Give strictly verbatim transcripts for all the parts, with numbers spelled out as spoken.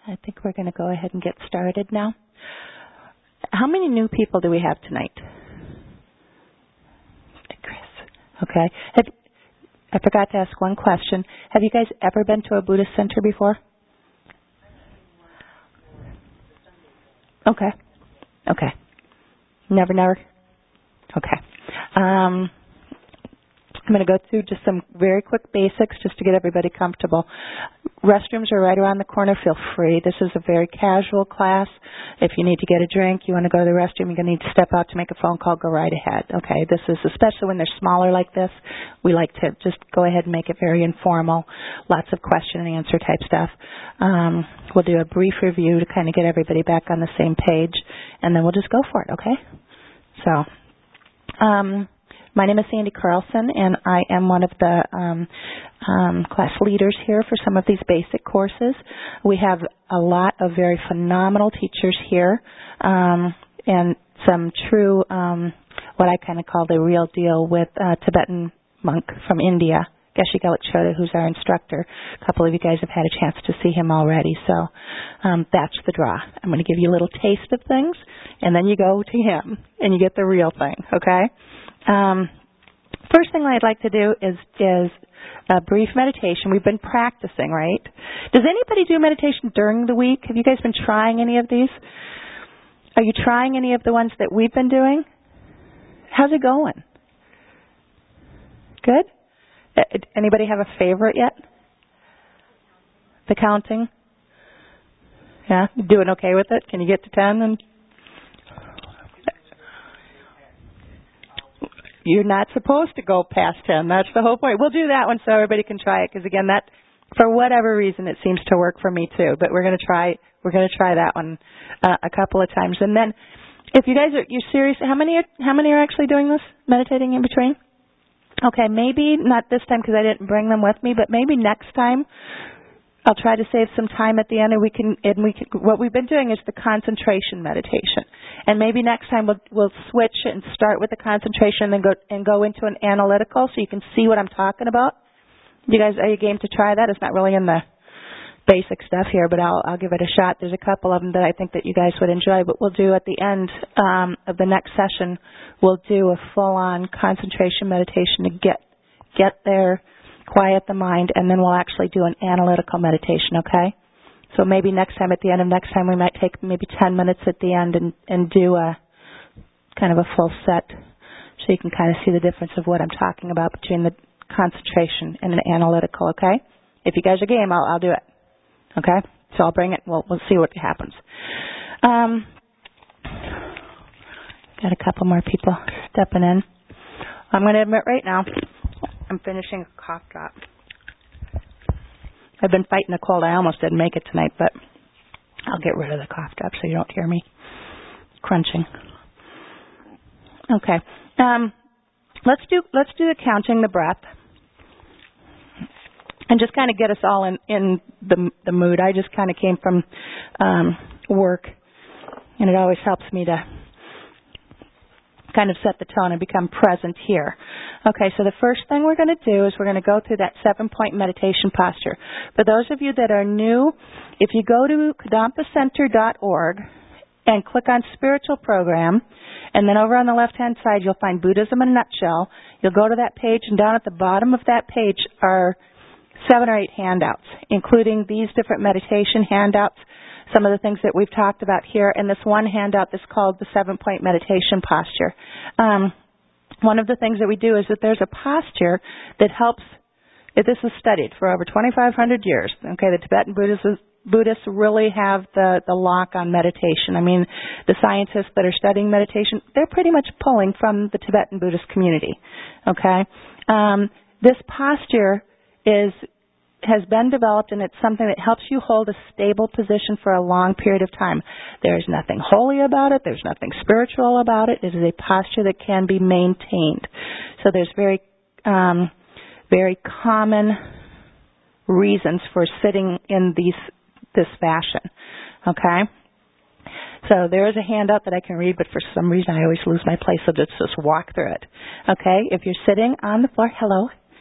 I think we're going to go ahead and get started now. How many new people do we have tonight? Chris. Okay. Have, I forgot to ask one question. Have you guys ever been to a Buddhist center before? Okay. Okay. Never, never? Okay. Um, I'm going to go through just some very quick basics just to get everybody comfortable. Restrooms are right around the corner. Feel free. This is a very casual class. If you need to get a drink, you want to go to the restroom, you're going to need to step out to make a phone call, go right ahead. Okay, this is, especially when they're smaller like this, we like to just go ahead and make it very informal, lots of question and answer type stuff. Um, we'll do a brief review to kind of get everybody back on the same page, and then we'll just go for it, okay? So, um, my name is Sandy Carlson, and I am one of the um, um, class leaders here for some of these basic courses. We have a lot of very phenomenal teachers here, um, and some true, um, what I kind of call the real deal with uh, Tibetan monk from India, Geshe Geluk Choda, who's our instructor. A couple of you guys have had a chance to see him already, so um, that's the draw. I'm going to give you a little taste of things, and then you go to him, and you get the real thing, okay? Um, first thing I'd like to do is, is a brief meditation. We've been practicing, right? Does anybody do meditation during the week? Have you guys been trying any of these? Are you trying any of the ones that we've been doing? How's it going? Good? Anybody have a favorite yet? The counting? Yeah? You doing okay with it? Can you get to ten? And you're not supposed to go past ten. That's the whole point. We'll do that one so everybody can try it, because again, that, for whatever reason, it seems to work for me too. But we're going to try. We're going to try that one uh, a couple of times, and then, if you guys are you're serious, how many are, how many are actually doing this, meditating in between? Okay, maybe not this time because I didn't bring them with me, but maybe next time I'll try to save some time at the end, and we can. And we can, what we've been doing is the concentration meditation, and maybe next time we'll we'll switch and start with the concentration, and then go and go into an analytical, so you can see what I'm talking about. You guys, are you game to try that? It's not really in the basic stuff here, but I'll I'll give it a shot. There's a couple of them that I think that you guys would enjoy. But we'll do at the end um, of the next session, we'll do a full-on concentration meditation to get get there. Quiet the mind, and then we'll actually do an analytical meditation, okay? So maybe next time, at the end of next time, we might take maybe ten minutes at the end and, and do a kind of a full set so you can kind of see the difference of what I'm talking about between the concentration and an analytical, okay? If you guys are game, I'll, I'll do it, okay? So I'll bring it, we'll, we'll see what happens. Um, got a couple more people stepping in. I'm going to admit right now, I'm finishing a cough drop. I've been fighting a cold. I almost didn't make it tonight, but I'll get rid of the cough drop so you don't hear me crunching. Okay. Um, let's do let's do the counting the breath, and just kind of get us all in in the the mood. I just kind of came from um, work, and it always helps me to kind of set the tone and become present here. Okay, so the first thing we're going to do is we're going to go through that seven-point meditation posture. For those of you that are new, if you go to kadampa center dot org and click on Spiritual Program, and then over on the left-hand side you'll find Buddhism in a Nutshell. You'll go to that page, and down at the bottom of that page are seven or eight handouts, including these different meditation handouts, some of the things that we've talked about here, and this one handout that's called the seven-point meditation posture. Um, one of the things that we do is that there's a posture that helps, this is studied for over twenty-five hundred years. Okay, the Tibetan Buddhists, Buddhists really have the, the lock on meditation. I mean, the scientists that are studying meditation, they're pretty much pulling from the Tibetan Buddhist community. Okay, um, this posture is has been developed, and it's something that helps you hold a stable position for a long period of time. There's nothing holy about it. There's nothing spiritual about it. It is a posture that can be maintained. So there's very, um, very common reasons for sitting in these this fashion. Okay? So there is a handout that I can read, but for some reason I always lose my place, so just, just walk through it. Okay? If you're sitting on the floor, hello.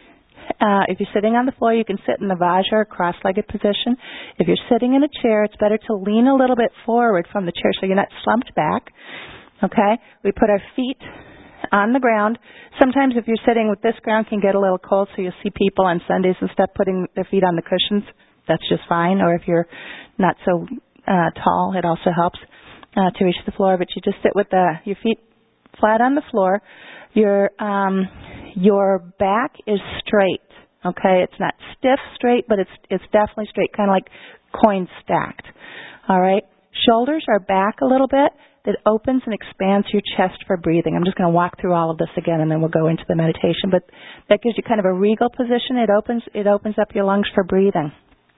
Uh, if you're sitting on the floor, you can sit in the Vajra or cross-legged position. If you're sitting in a chair, it's better to lean a little bit forward from the chair so you're not slumped back. Okay? We put our feet on the ground. Sometimes if you're sitting with this ground, it can get a little cold, so you'll see people on Sundays and stuff putting their feet on the cushions. That's just fine. Or if you're not so uh, tall, it also helps uh, to reach the floor. But you just sit with the, your feet flat on the floor. Your um, your back is straight. Okay, it's not stiff straight, but it's it's definitely straight, kind of like coins stacked. All right. Shoulders are back a little bit. It opens and expands your chest for breathing. I'm just going to walk through all of this again, and then we'll go into the meditation. But that gives you kind of a regal position. It opens it opens up your lungs for breathing.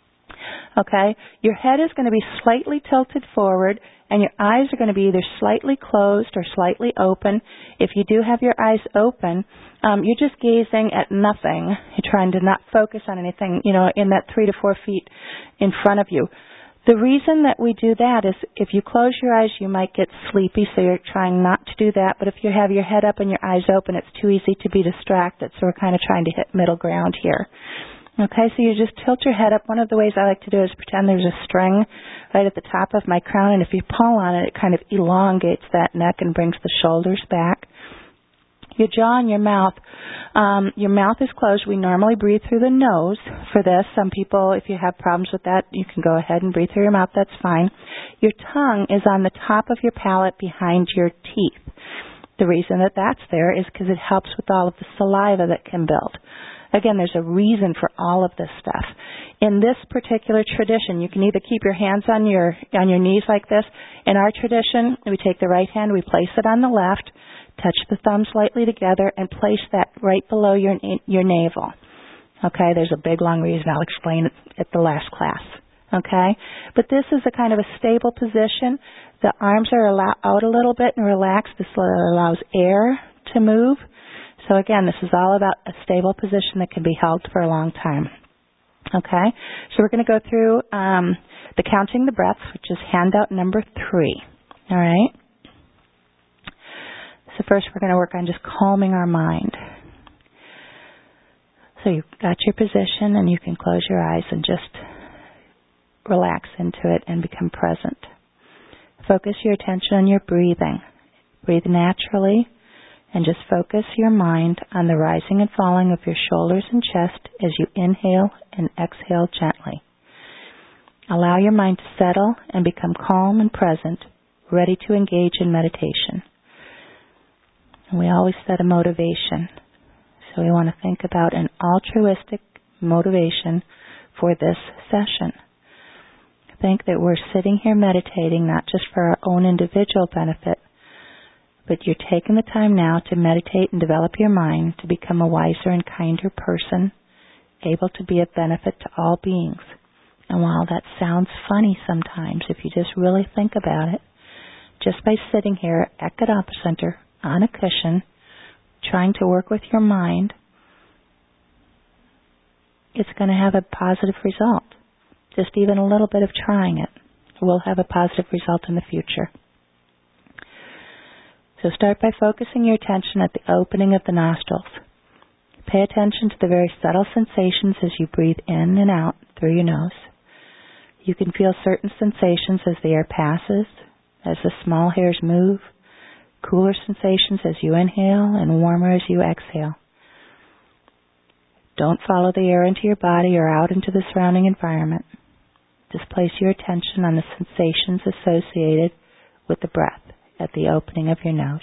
Okay? Your head is going to be slightly tilted forward, and your eyes are going to be either slightly closed or slightly open. If you do have your eyes open, um, you're just gazing at nothing. You're trying to not focus on anything, you know, in that three to four feet in front of you. The reason that we do that is if you close your eyes, you might get sleepy, so you're trying not to do that. But if you have your head up and your eyes open, it's too easy to be distracted. So we're kind of trying to hit middle ground here. Okay, so you just tilt your head up. One of the ways I like to do is pretend there's a string right at the top of my crown, and if you pull on it, it kind of elongates that neck and brings the shoulders back. Your jaw and your mouth. Um, your mouth is closed. We normally breathe through the nose for this. Some people, if you have problems with that, you can go ahead and breathe through your mouth. That's fine. Your tongue is on the top of your palate behind your teeth. The reason that that's there is because it helps with all of the saliva that can build. Again, there's a reason for all of this stuff. In this particular tradition, you can either keep your hands on your on your knees like this. In our tradition, we take the right hand, we place it on the left, touch the thumbs lightly together, and place that right below your your navel. Okay, there's a big, long reason. I'll explain it at the last class. Okay, but this is a kind of a stable position. The arms are allow, out a little bit and relaxed. This allows air to move. So again, this is all about a stable position that can be held for a long time. Okay, so we're going to go through um, the counting the breaths, which is handout number three. All right. So first we're going to work on just calming our mind. So you've got your position and you can close your eyes and just relax into it and become present. Focus your attention on your breathing. Breathe naturally and just focus your mind on the rising and falling of your shoulders and chest as you inhale and exhale gently. Allow your mind to settle and become calm and present, ready to engage in meditation. We always set a motivation. So we want to think about an altruistic motivation for this session. Think that we're sitting here meditating not just for our own individual benefit, but you're taking the time now to meditate and develop your mind to become a wiser and kinder person, able to be of benefit to all beings. And while that sounds funny sometimes, if you just really think about it, just by sitting here at Kadampa Center on a cushion, trying to work with your mind, it's going to have a positive result. Just even a little bit of trying it will have a positive result in the future. So start by focusing your attention at the opening of the nostrils. Pay attention to the very subtle sensations as you breathe in and out through your nose. You can feel certain sensations as the air passes, as the small hairs move, cooler sensations as you inhale, and warmer as you exhale. Don't follow the air into your body or out into the surrounding environment. Just place your attention on the sensations associated with the breath at the opening of your nose.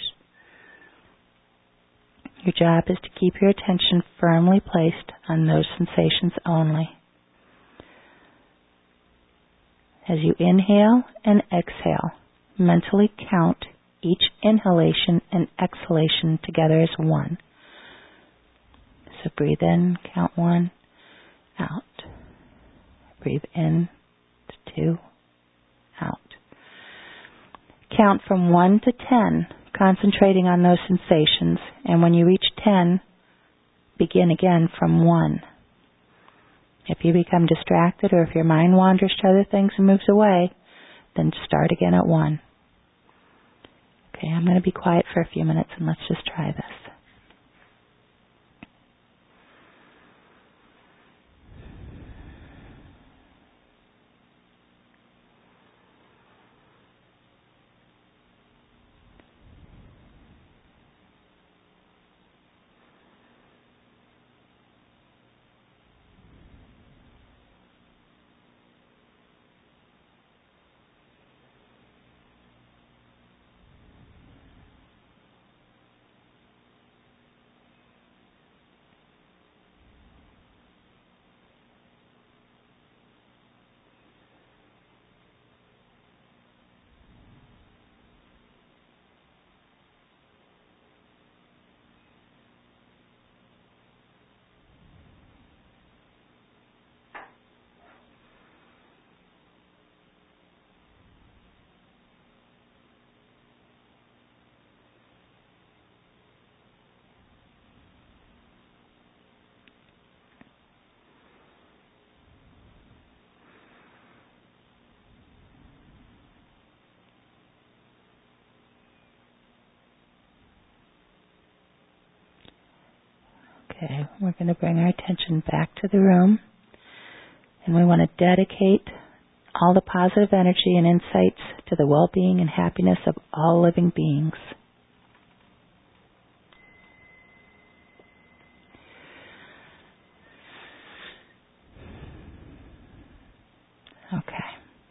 Your job is to keep your attention firmly placed on those sensations only. As you inhale and exhale, mentally count each inhalation and exhalation together as one. So breathe in, count one, out. Breathe in, two, out. Count from one to ten, concentrating on those sensations, and when you reach ten, begin again from one. If you become distracted or if your mind wanders to other things and moves away, then start again at one. Okay, I'm going to be quiet for a few minutes and let's just try this. Okay, we're going to bring our attention back to the room, and we want to dedicate all the positive energy and insights to the well-being and happiness of all living beings. Okay.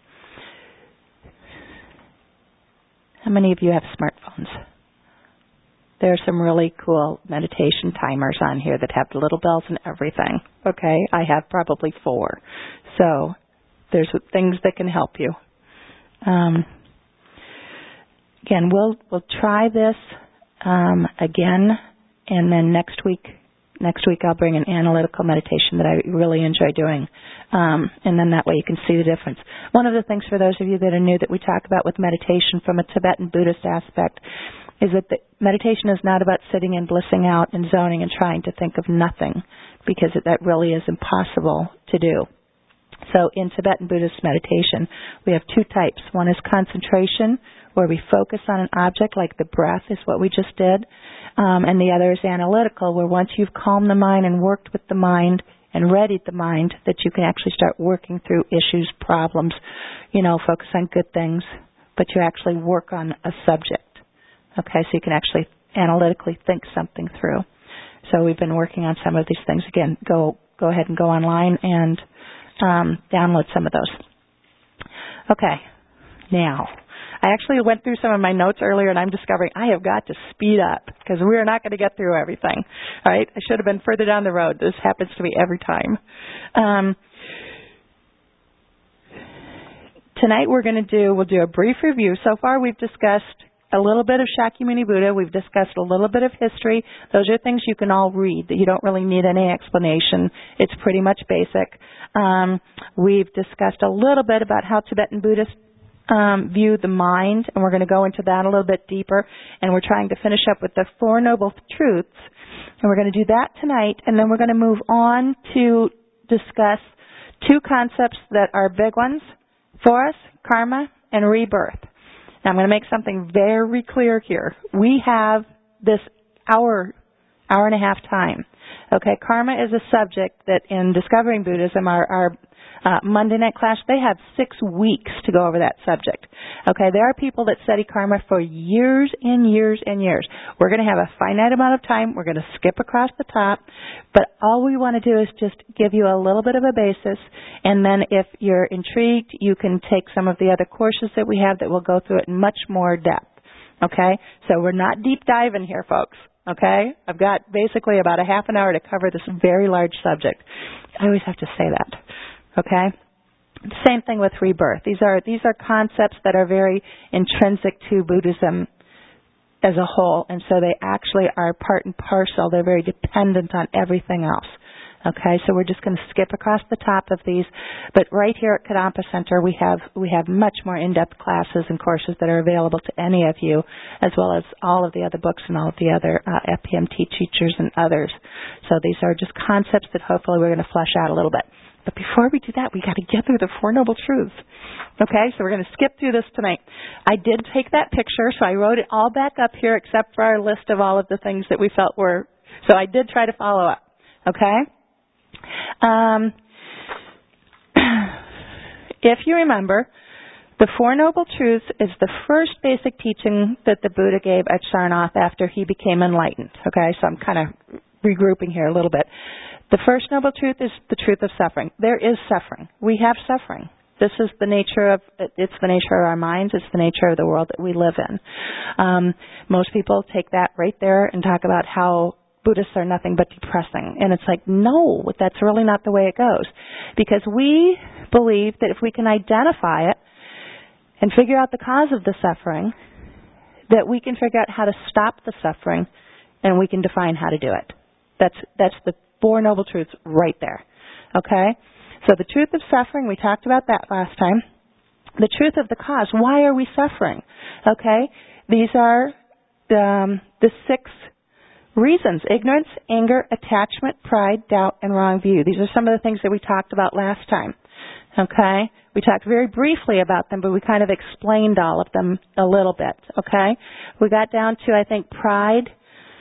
How many of you have smartphones? There are some really cool meditation timers on here that have the little bells and everything. Okay, I have probably four. So there's things that can help you. Um, again, we'll we'll try this um, again, and then next week next week I'll bring an analytical meditation that I really enjoy doing, um, and then that way you can see the difference. One of the things for those of you that are new that we talk about with meditation from a Tibetan Buddhist aspect is that the meditation is not about sitting and blissing out and zoning and trying to think of nothing, because that really is impossible to do. So in Tibetan Buddhist meditation, we have two types. One is concentration, where we focus on an object, like the breath is what we just did. Um, and the other is analytical, where once you've calmed the mind and worked with the mind and readied the mind, that you can actually start working through issues, problems, you know, focus on good things, but you actually work on a subject. Okay, so you can actually analytically think something through. So we've been working on some of these things. Again, go go ahead and go online and um, download some of those. Okay, now, I actually went through some of my notes earlier, and I'm discovering I have got to speed up because we're not going to get through everything. All right, I should have been further down the road. This happens to me every time. Um, tonight we're going to do, we'll do a brief review. So far we've discussed a little bit of Shakyamuni Buddha. We've discussed a little bit of history. Those are things you can all read, that you don't really need any explanation. It's pretty much basic. Um, we've discussed a little bit about how Tibetan Buddhists um, view the mind, and we're going to go into that a little bit deeper. And we're trying to finish up with the Four Noble Truths, and we're going to do that tonight. And then we're going to move on to discuss two concepts that are big ones for us, karma and rebirth. Now, I'm going to make something very clear here. We have this hour, hour and a half time. Okay, karma is a subject that in Discovering Buddhism, our, our uh, Monday night class, they have six weeks to go over that subject. Okay, there are people that study karma for years and years and years. We're going to have a finite amount of time. We're going to skip across the top. But all we want to do is just give you a little bit of a basis. And then if you're intrigued, you can take some of the other courses that we have that will go through it in much more depth. Okay, so we're not deep diving here, folks. Okay, I've got basically about a half an hour to cover this very large subject. I always have to say that. Okay, same thing with rebirth. These are these are concepts that are very intrinsic to Buddhism as a whole, and so they actually are part and parcel. They're very dependent on everything else. Okay, so we're just going to skip across the top of these, but right here at Kadampa Center, we have we have much more in-depth classes and courses that are available to any of you, as well as all of the other books and all of the other uh, F P M T teachers and others. So these are just concepts that hopefully we're going to flesh out a little bit. But before we do that, we got to get through the Four Noble Truths. Okay, so we're going to skip through this tonight. I did take that picture, so I wrote it all back up here except for our list of all of the things that we felt were, so I did try to follow up. Okay? Um, if you remember, the Four Noble Truths is the first basic teaching that the Buddha gave at Sarnath after he became enlightened. Okay, so I'm kind of regrouping here a little bit. The first noble truth is the truth of suffering. There is suffering. We have suffering. This is the nature of, it's the nature of our minds. It's the nature of the world that we live in. Um, most people take that right there and talk about how Buddhists are nothing but depressing. And it's like, no, that's really not the way it goes. Because we believe that if we can identify it and figure out the cause of the suffering, that we can figure out how to stop the suffering, and we can define how to do it. That's that's the Four Noble Truths right there. Okay? So the truth of suffering, we talked about that last time. The truth of the cause, why are we suffering? Okay? These are um, the six reasons: ignorance, anger, attachment, pride, doubt, and wrong view. These are some of the things that we talked about last time. Okay? We talked very briefly about them, but we kind of explained all of them a little bit. Okay? We got down to, I think, pride.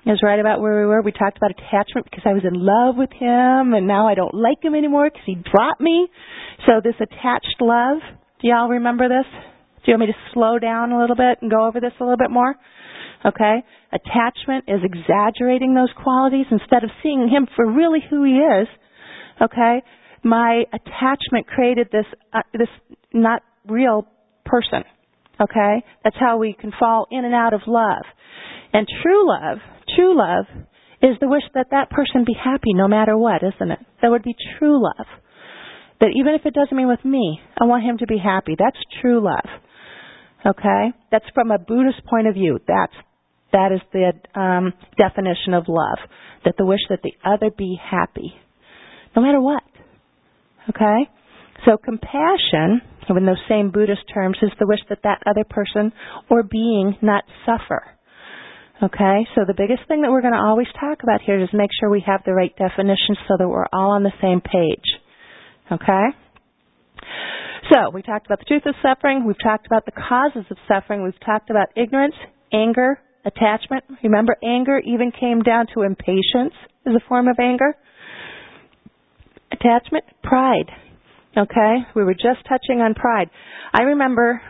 It was right about where we were. We talked about attachment because I was in love with him, and now I don't like him anymore because he dropped me. So this attached love, do y'all remember this? Do you want me to slow down a little bit and go over this a little bit more? Okay? Attachment is exaggerating those qualities instead of seeing him for really who he is. Okay? My attachment created this uh, this not real person. Okay? That's how we can fall in and out of love. And true love, true love is the wish that that person be happy no matter what, isn't it? That would be true love. That even if it doesn't mean with me, I want him to be happy. That's true love. Okay? That's from a Buddhist point of view. That's, that is the um, definition of love. That the wish that the other be happy. No matter what. Okay? So compassion, in those same Buddhist terms, is the wish that that other person or being not suffer. Okay? So the biggest thing that we're going to always talk about here is make sure we have the right definition so that we're all on the same page. Okay? So, we talked about the truth of suffering. We've talked about the causes of suffering. We've talked about ignorance, anger, attachment. Remember, anger even came down to impatience as a form of anger. Attachment, pride. Okay? We were just touching on pride. I remember,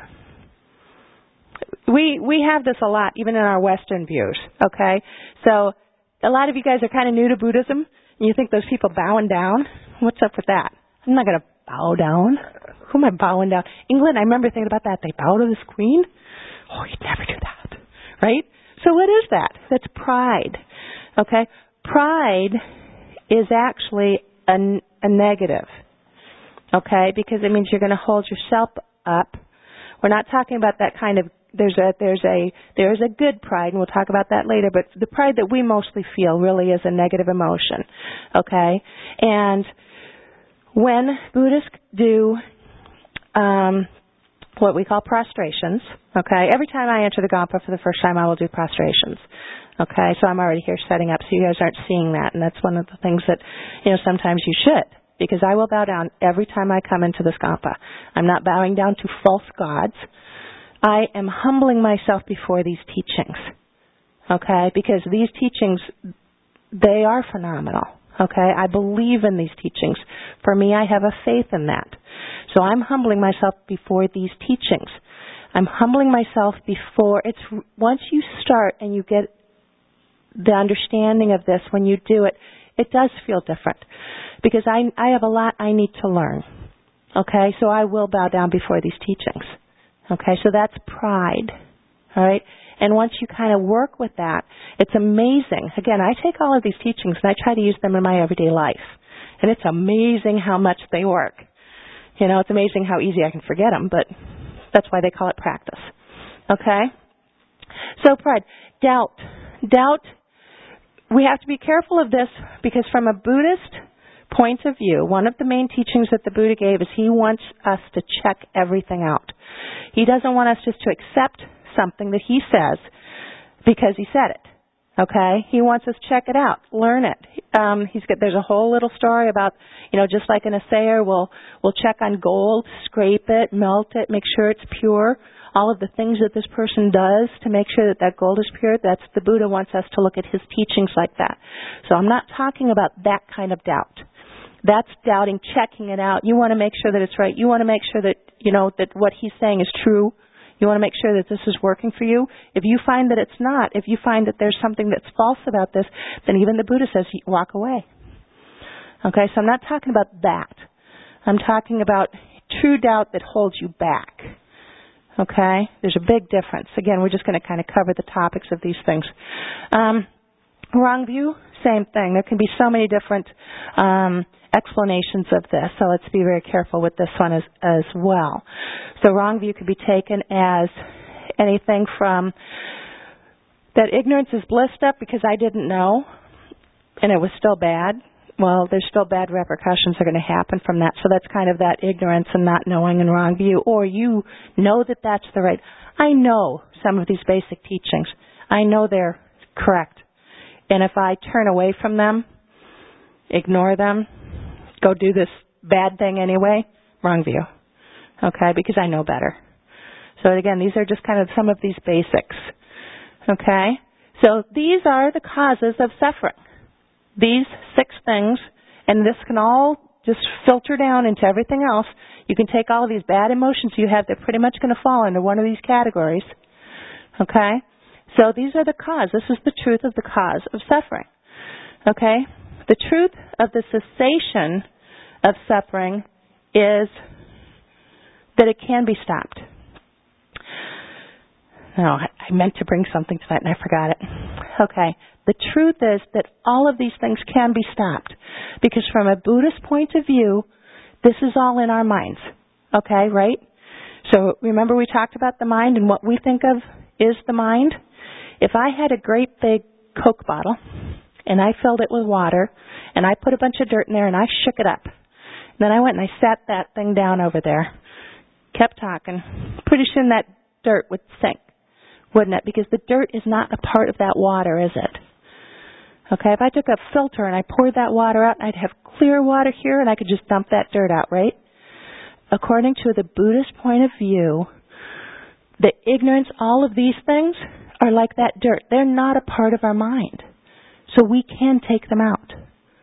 we we have this a lot, even in our Western views. Okay? So, a lot of you guys are kind of new to Buddhism, and you think those people bowing down. What's up with that? I'm not going to bow down. Who am I bowing down? England, I remember thinking about that. They bow to this queen? Oh, you'd never do that. Right? So what is that? That's pride. Okay? Pride is actually a, a negative. Okay? Because it means you're going to hold yourself up. We're not talking about that kind of, there's a, there's a, there's a good pride, and we'll talk about that later, but the pride that we mostly feel really is a negative emotion. Okay? And when Buddhists do um, what we call prostrations, okay, every time I enter the Gampa for the first time, I will do prostrations. Okay, so I'm already here setting up so you guys aren't seeing that, and that's one of the things that, you know, sometimes you should, because I will bow down every time I come into this Gampa. I'm not bowing down to false gods. I am humbling myself before these teachings, okay, because these teachings, they are phenomenal. Okay, I believe in these teachings. For me, I have a faith in that. So I'm humbling myself before these teachings. I'm humbling myself before, it's, once you start and you get the understanding of this, when you do it, it does feel different. Because I, I have a lot I need to learn. Okay, so I will bow down before these teachings. Okay, so that's pride. All right? And once you kind of work with that, it's amazing. Again, I take all of these teachings and I try to use them in my everyday life. And it's amazing how much they work. You know, it's amazing how easy I can forget them, but that's why they call it practice. Okay? So pride. Doubt. Doubt, we have to be careful of this because from a Buddhist point of view, one of the main teachings that the Buddha gave is he wants us to check everything out. He doesn't want us just to accept something that he says because he said it. Okay? He wants us to check it out, learn it. Um, he's got, there's a whole little story about, you know, just like an assayer will will check on gold, scrape it, melt it, make sure it's pure. All of the things that this person does to make sure that that gold is pure, that's the Buddha wants us to look at his teachings like that. So I'm not talking about that kind of doubt. That's doubting, checking it out. You want to make sure that it's right. You want to make sure that, you know, that what he's saying is true. You want to make sure that this is working for you. If you find that it's not, if you find that there's something that's false about this, then even the Buddha says, walk away. Okay, so I'm not talking about that. I'm talking about true doubt that holds you back. Okay, there's a big difference. Again, we're just going to kind of cover the topics of these things. Um, wrong view, same thing. There can be so many different um, explanations of this, so let's be very careful with this one as, as well. So wrong view could be taken as anything from that ignorance is bliss up because I didn't know and it was still bad. Well, there's still bad repercussions that are going to happen from that. So that's kind of that ignorance and not knowing and wrong view. Or you know that that's the right. I know some of these basic teachings. I know they're correct. And if I turn away from them, ignore them, go do this bad thing anyway, wrong view. Okay, because I know better. So again, these are just kind of some of these basics. Okay? So these are the causes of suffering. These six things, and this can all just filter down into everything else. You can take all of these bad emotions you have, they're pretty much going to fall into one of these categories. Okay? So these are the cause. This is the truth of the cause of suffering. Okay? The truth of the cessation of suffering is that it can be stopped. No, I meant to bring something tonight and I forgot it. Okay. The truth is that all of these things can be stopped because from a Buddhist point of view, this is all in our minds. Okay, right? So remember we talked about the mind and what we think of is the mind? If I had a great big Coke bottle and I filled it with water and I put a bunch of dirt in there and I shook it up, and then I went and I sat that thing down over there, kept talking, pretty soon that dirt would sink, wouldn't it? Because the dirt is not a part of that water, is it? Okay, if I took a filter and I poured that water out, I'd have clear water here and I could just dump that dirt out, right? According to the Buddhist point of view, the ignorance, all of these things are like that dirt. They're not a part of our mind. So we can take them out.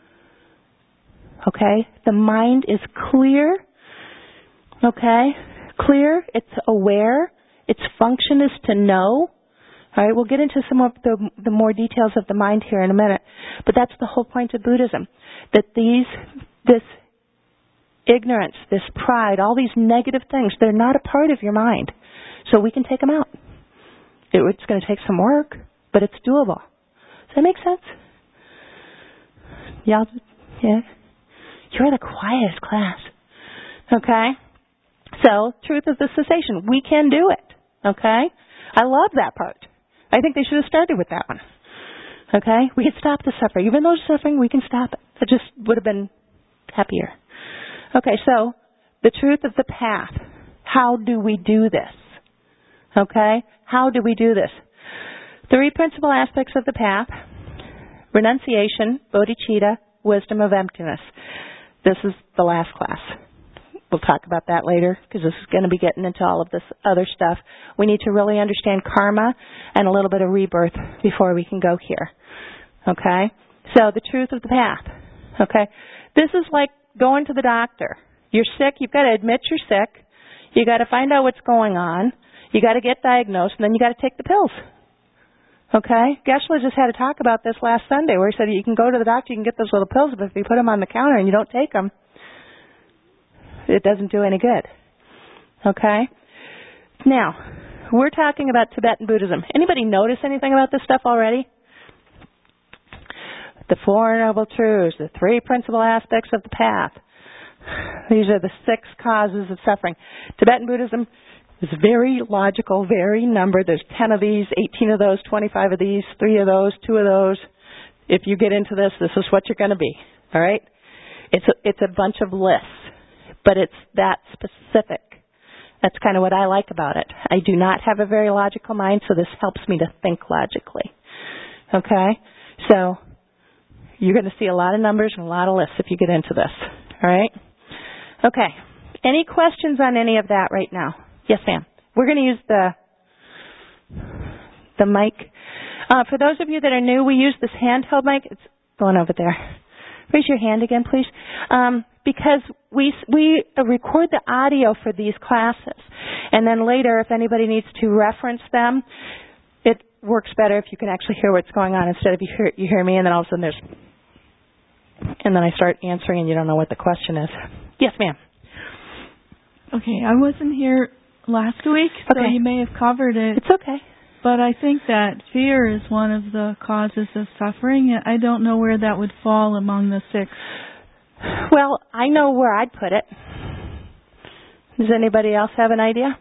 Okay? The mind is clear. Okay? Clear. It's aware. Its function is to know. All right, we'll get into some of the, the more details of the mind here in a minute. But that's the whole point of Buddhism. That these, this ignorance, this pride, all these negative things, they're not a part of your mind. So we can take them out. It, it's going to take some work, but it's doable. Does that make sense? Y'all, yeah? You're the quietest class. Okay? So, truth of the cessation. We can do it. Okay? I love that part. I think they should have started with that one. Okay? We can stop the suffering. Even though it's suffering, we can stop it. It just would have been happier. Okay, so, the truth of the path. How do we do this? Okay? How do we do this? Three principal aspects of the path. Renunciation, bodhicitta, wisdom of emptiness. This is the last class. We'll talk about that later because this is going to be getting into all of this other stuff. We need to really understand karma and a little bit of rebirth before we can go here. Okay? So the truth of the path. Okay? This is like going to the doctor. You're sick. You've got to admit you're sick. You've got to find out what's going on. You got to get diagnosed, and then you got to take the pills. Okay? Geshe-la just had a talk about this last Sunday where he said you can go to the doctor, you can get those little pills, but if you put them on the counter and you don't take them, it doesn't do any good. Okay? Now, we're talking about Tibetan Buddhism. Anybody notice anything about this stuff already? The Four Noble Truths, the three principal aspects of the path. These are the six causes of suffering. Tibetan Buddhism is very logical, very numbered. There's ten of these, eighteen of those, twenty-five of these, three of those, two of those. If you get into this, this is what you're going to be. All right? It's a, it's a bunch of lists, but it's that specific. That's kind of what I like about it. I do not have a very logical mind, so this helps me to think logically. Okay? So you're going to see a lot of numbers and a lot of lists if you get into this. All right? Okay. Any questions on any of that right now? Yes, ma'am. We're going to use the the mic. Uh, for those of you that are new, we use this handheld mic. It's going over there. Raise your hand again, please. Um, because we we record the audio for these classes. And then later, if anybody needs to reference them, it works better if you can actually hear what's going on instead of you hear, you hear me and then all of a sudden there's... And then I start answering and you don't know what the question is. Yes, ma'am. Okay, I wasn't here last week, so okay. You may have covered it. It's okay. But I think that fear is one of the causes of suffering. I don't know where that would fall among the six. Well, I know where I'd put it. Does anybody else have an idea?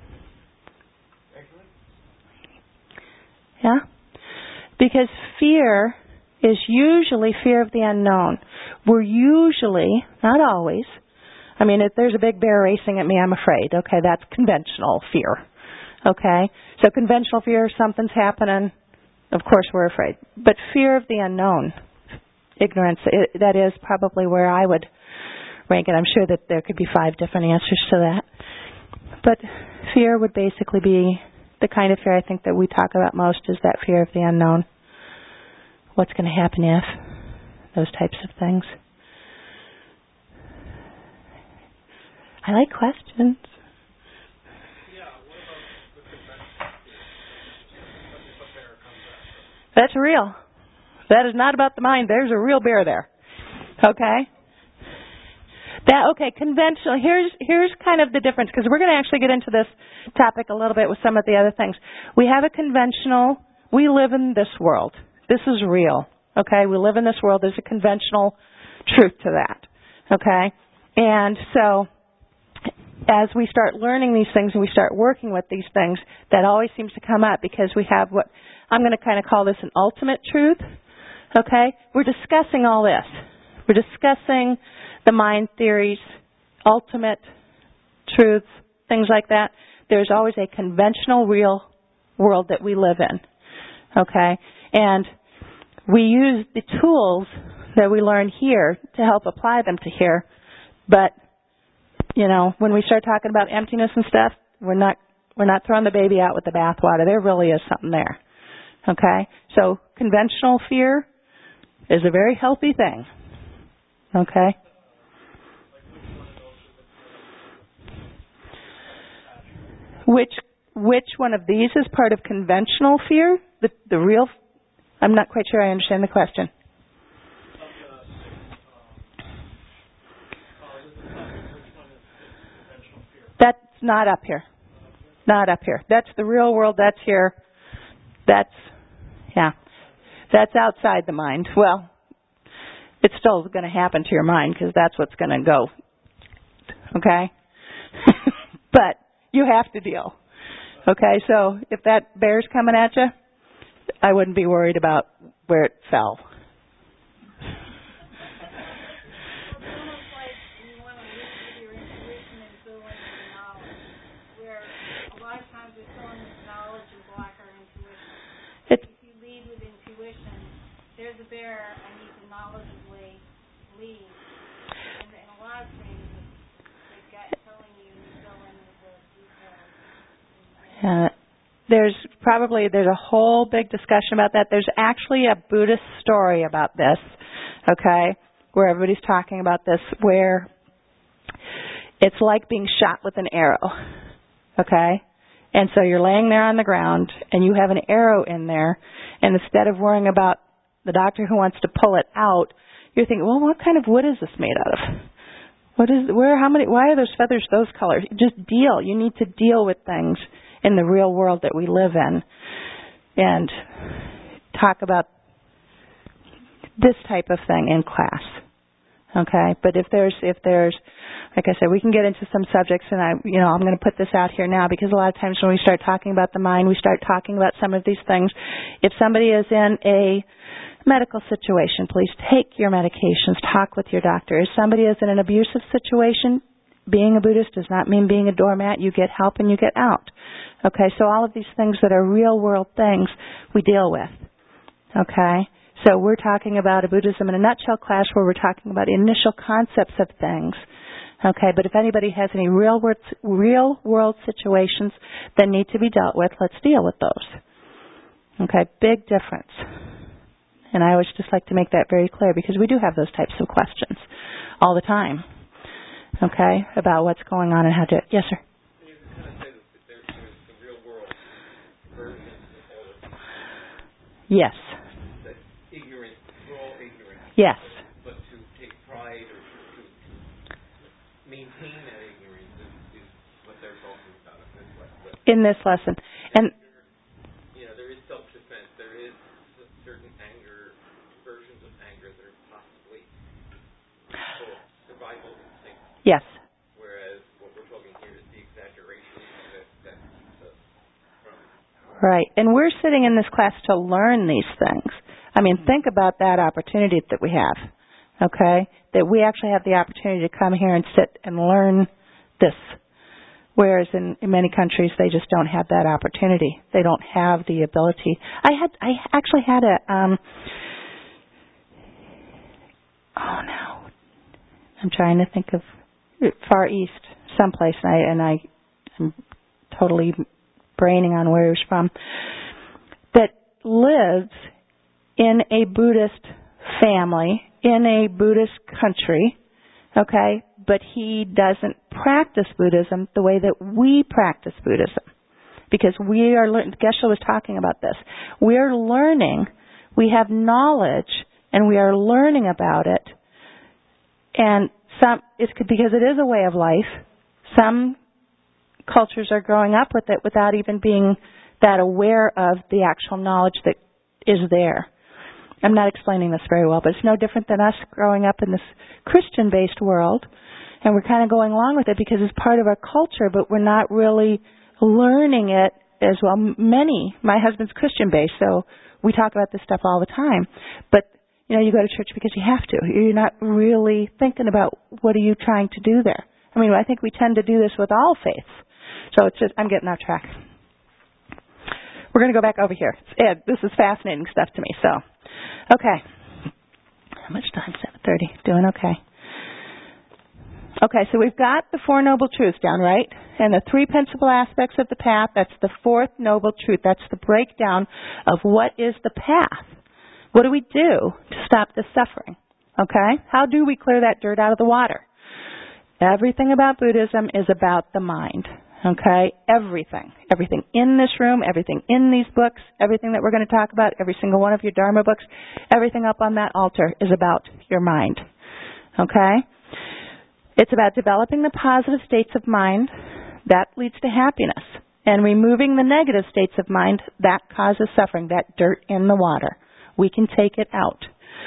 Yeah? Because fear is usually fear of the unknown. We're usually, not always, I mean, if there's a big bear racing at me, I'm afraid. Okay, that's conventional fear. Okay? So conventional fear, something's happening, of course we're afraid. But fear of the unknown, ignorance, it, that is probably where I would rank it. I'm sure that there could be five different answers to that. But fear would basically be the kind of fear I think that we talk about most is that fear of the unknown. what's going to happen if, those types of things. I like questions. That's real. That is not about the mind. There's a real bear there. Okay? That okay, conventional. Here's here's kind of the difference, because we're going to actually get into this topic a little bit with some of the other things. We have a conventional, we live in this world. This is real. Okay? We live in this world. There's a conventional truth to that. Okay? And so as we start learning these things and we start working with these things, that always seems to come up because we have what I'm going to kind of call this an ultimate truth. Okay? We're discussing all this. We're discussing the mind theories, ultimate truths, things like that. There's always a conventional real world that we live in. Okay? And we use the tools that we learn here to help apply them to here. But, you know, when we start talking about emptiness and stuff, we're not we're not throwing the baby out with the bathwater. There really is something there. Okay? So conventional fear is a very healthy thing. Okay? Which which one of these is part of conventional fear? The the real I'm not quite sure I understand the question. That's not up here. Not up here. That's the real world. That's here. That's, yeah. That's outside the mind. Well, it's still going to happen to your mind because that's what's going to go. Okay? But you have to deal. Okay? So if that bear's coming at you, I wouldn't be worried about where it fell. If you lead with intuition, there's a bear, I need to knowledgeably lead. And in a lot of things, the gut telling you to go in with the details. Uh, there's probably, there's a whole big discussion about that. There's actually a Buddhist story about this, okay, where everybody's talking about this, where it's like being shot with an arrow, okay? And so you're laying there on the ground, and you have an arrow in there, and instead of worrying about the doctor who wants to pull it out, you're thinking, well, what kind of wood is this made out of? What is, where, how many, why are those feathers those colors? Just deal. You need to deal with things in the real world that we live in, and talk about this type of thing in class. Okay, but if there's, if there's, like I said, we can get into some subjects, and I, you know, I'm going to put this out here now because a lot of times when we start talking about the mind, we start talking about some of these things. If somebody is in a medical situation, please take your medications, talk with your doctor. If somebody is in an abusive situation, being a Buddhist does not mean being a doormat. You get help and you get out. Okay, so all of these things that are real world things we deal with. Okay? So we're talking about a Buddhism in a nutshell class where we're talking about initial concepts of things. Okay, but if anybody has any real world, real world situations that need to be dealt with, let's deal with those. Okay, big difference. And I always just like to make that very clear because we do have those types of questions all the time. Okay, about what's going on and how to... Yes, sir? Yes. Yes. But to take pride or to, to maintain that ignorance is, is what they're talking about in this lesson. In this lesson. And you know, there is self-defense. There is certain anger, versions of anger that are possibly survival instincts. Yes. Whereas what we're talking here is the exaggeration that, that keeps us from. Right. And we're sitting in this class to learn these things. I mean, think about that opportunity that we have, okay? That we actually have the opportunity to come here and sit and learn this, whereas in, in many countries they just don't have that opportunity. They don't have the ability. I had, I actually had a, um, oh no, I'm trying to think of Far East, someplace, and I, and I, I'm totally braining on where he was from, that lives in a Buddhist family, in a Buddhist country, okay, but he doesn't practice Buddhism the way that we practice Buddhism. Because we are learning, Geshe was talking about this. We are learning, we have knowledge, and we are learning about it. And some, it's because it is a way of life. Some cultures are growing up with it without even being that aware of the actual knowledge that is there. I'm not explaining this very well, but it's no different than us growing up in this Christian-based world, and we're kind of going along with it because it's part of our culture, but we're not really learning it as well. Many, my husband's Christian-based, so we talk about this stuff all the time. But, you know, you go to church because you have to. You're not really thinking about what are you trying to do there. I mean, I think we tend to do this with all faiths. So it's just, I'm getting off track. We're going to go back over here. Ed, this is fascinating stuff to me. So, okay. How much time? seven thirty. Doing okay. Okay, so we've got the Four Noble Truths down, right? And the three principal aspects of the path, that's the fourth noble truth. That's the breakdown of what is the path. What do we do to stop the suffering? Okay? How do we clear that dirt out of the water? Everything about Buddhism is about the mind. Okay? Everything. Everything in this room, everything in these books, everything that we're going to talk about, every single one of your Dharma books, everything up on that altar is about your mind. Okay? It's about developing the positive states of mind. That leads to happiness. And removing the negative states of mind, that causes suffering, that dirt in the water. We can take it out.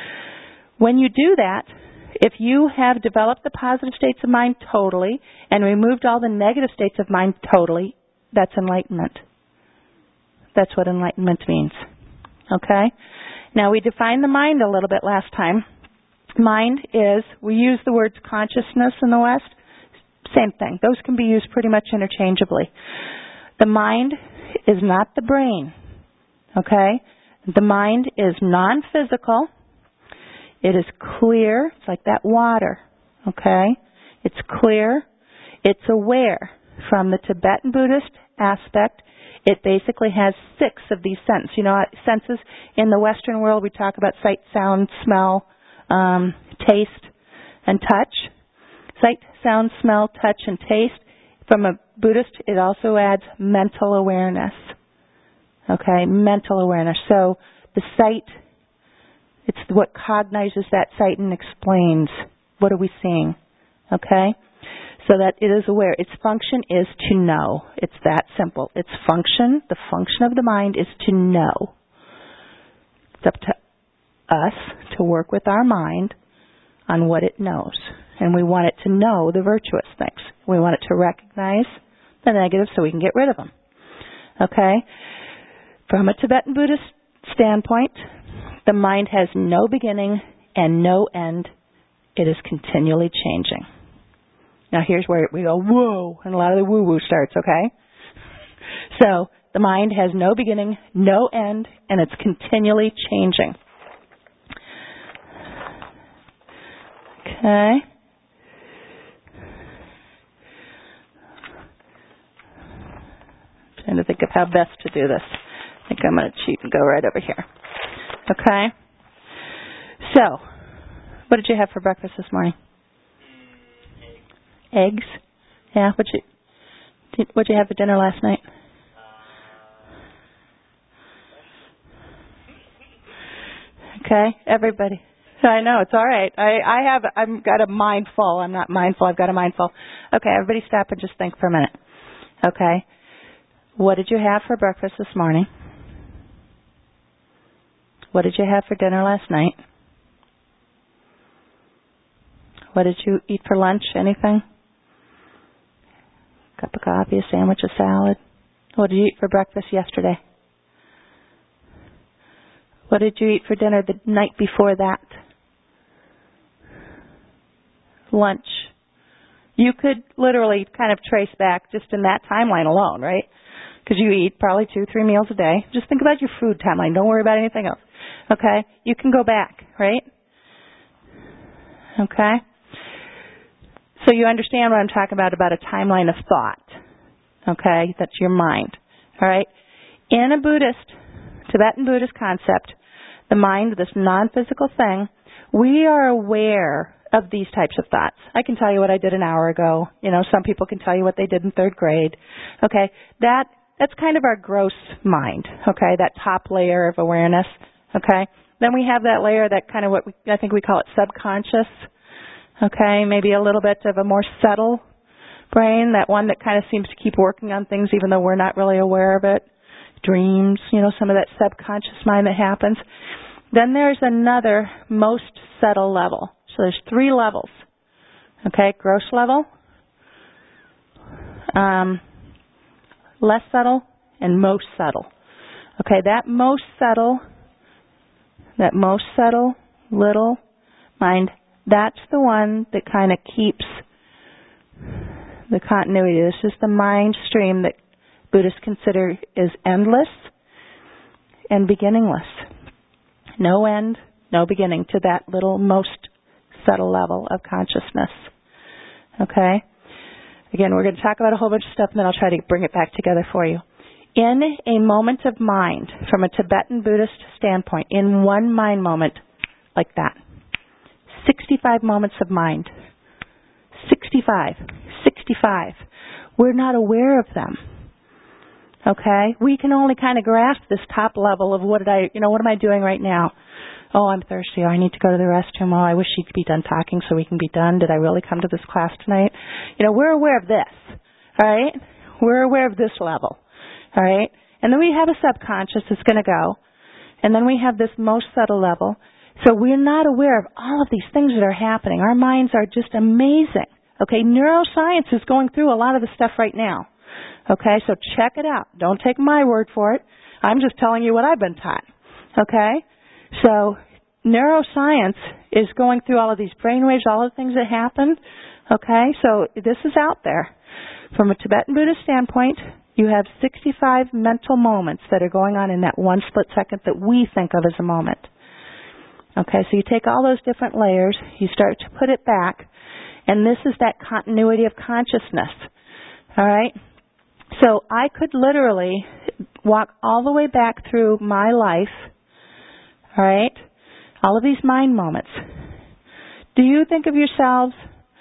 When you do that, if you have developed the positive states of mind totally and removed all the negative states of mind totally, that's enlightenment. That's what enlightenment means. Okay? Now, we defined the mind a little bit last time. Mind is, we use the words consciousness in the West. Same thing. Those can be used pretty much interchangeably. The mind is not the brain. Okay? The mind is non-physical. It is clear. It's like that water. Okay? It's clear. It's aware. From the Tibetan Buddhist aspect, it basically has six of these senses. You know, senses in the Western world, we talk about sight, sound, smell, Um, taste and touch. Sight, sound, smell, touch, and taste. From a Buddhist, it also adds mental awareness. Okay, mental awareness. So the sight, it's what cognizes that sight and explains what are we seeing. Okay? So that it is aware. Its function is to know. It's that simple. Its function, the function of the mind is to know. It's up to us to work with our mind on what it knows. And we want it to know the virtuous things. We want it to recognize the negatives so we can get rid of them. Okay? From a Tibetan Buddhist standpoint, the mind has no beginning and no end. It is continually changing. Now here's where we go, whoa, and a lot of the woo-woo starts, okay? So the mind has no beginning, no end, and it's continually changing. Okay. Trying to think of how best to do this. I think I'm going to cheat and go right over here. Okay. So, what did you have for breakfast this morning? Eggs. Eggs? Yeah. What you what did you have for dinner last night? Okay. Everybody. I know, it's all right. I, I have, I've got a mindful. I'm not mindful, I've got a mindful. Okay, everybody stop and just think for a minute. Okay. What did you have for breakfast this morning? What did you have for dinner last night? What did you eat for lunch? Anything? Cup of coffee, a sandwich, a salad? What did you eat for breakfast yesterday? What did you eat for dinner the night before that? Lunch. You could literally kind of trace back just in that timeline alone, right? Because you eat probably two, three meals a day. Just think about your food timeline. Don't worry about anything else. Okay? You can go back, right? Okay? So you understand what I'm talking about, about a timeline of thought. Okay? That's your mind. All right? In a Buddhist, Tibetan Buddhist concept, the mind, this non-physical thing, we are aware of these types of thoughts. I can tell you what I did an hour ago. You know, some people can tell you what they did in third grade. Okay, that that's kind of our gross mind. Okay, that top layer of awareness. Okay, then we have that layer that kind of what we, I think we call it subconscious. Okay, maybe a little bit of a more subtle brain, that one that kind of seems to keep working on things even though we're not really aware of it. Dreams, you know, some of that subconscious mind that happens. Then there's another most subtle level. So there's three levels. Okay, gross level, um, less subtle, and most subtle. Okay, that most subtle, that most subtle little mind, that's the one that kind of keeps the continuity. This is the mind stream that Buddhists consider is endless and beginningless. No end, no beginning to that little most subtle level of consciousness. Okay? Again, we're going to talk about a whole bunch of stuff and then I'll try to bring it back together for you. In a moment of mind, from a Tibetan Buddhist standpoint, in one mind moment like that, sixty-five moments of mind. sixty-five. sixty-five. We're not aware of them. Okay? We can only kind of grasp this top level of what did I, you know, what am I doing right now? Oh, I'm thirsty. Oh, I need to go to the restroom. Oh, I wish she could be done talking so we can be done. Did I really come to this class tonight? You know, we're aware of this. All right? We're aware of this level. All right? And then we have a subconscious that's going to go. And then we have this most subtle level. So we're not aware of all of these things that are happening. Our minds are just amazing. Okay? Neuroscience is going through a lot of the stuff right now. Okay? So check it out. Don't take my word for it. I'm just telling you what I've been taught. Okay? So neuroscience is going through all of these brainwaves, all of the things that happen. Okay? So this is out there. From a Tibetan Buddhist standpoint, you have sixty-five mental moments that are going on in that one split second that we think of as a moment. Okay, so you take all those different layers, you start to put it back, and this is that continuity of consciousness. All right? So I could literally walk all the way back through my life, all right, all of these mind moments. Do you think of yourselves,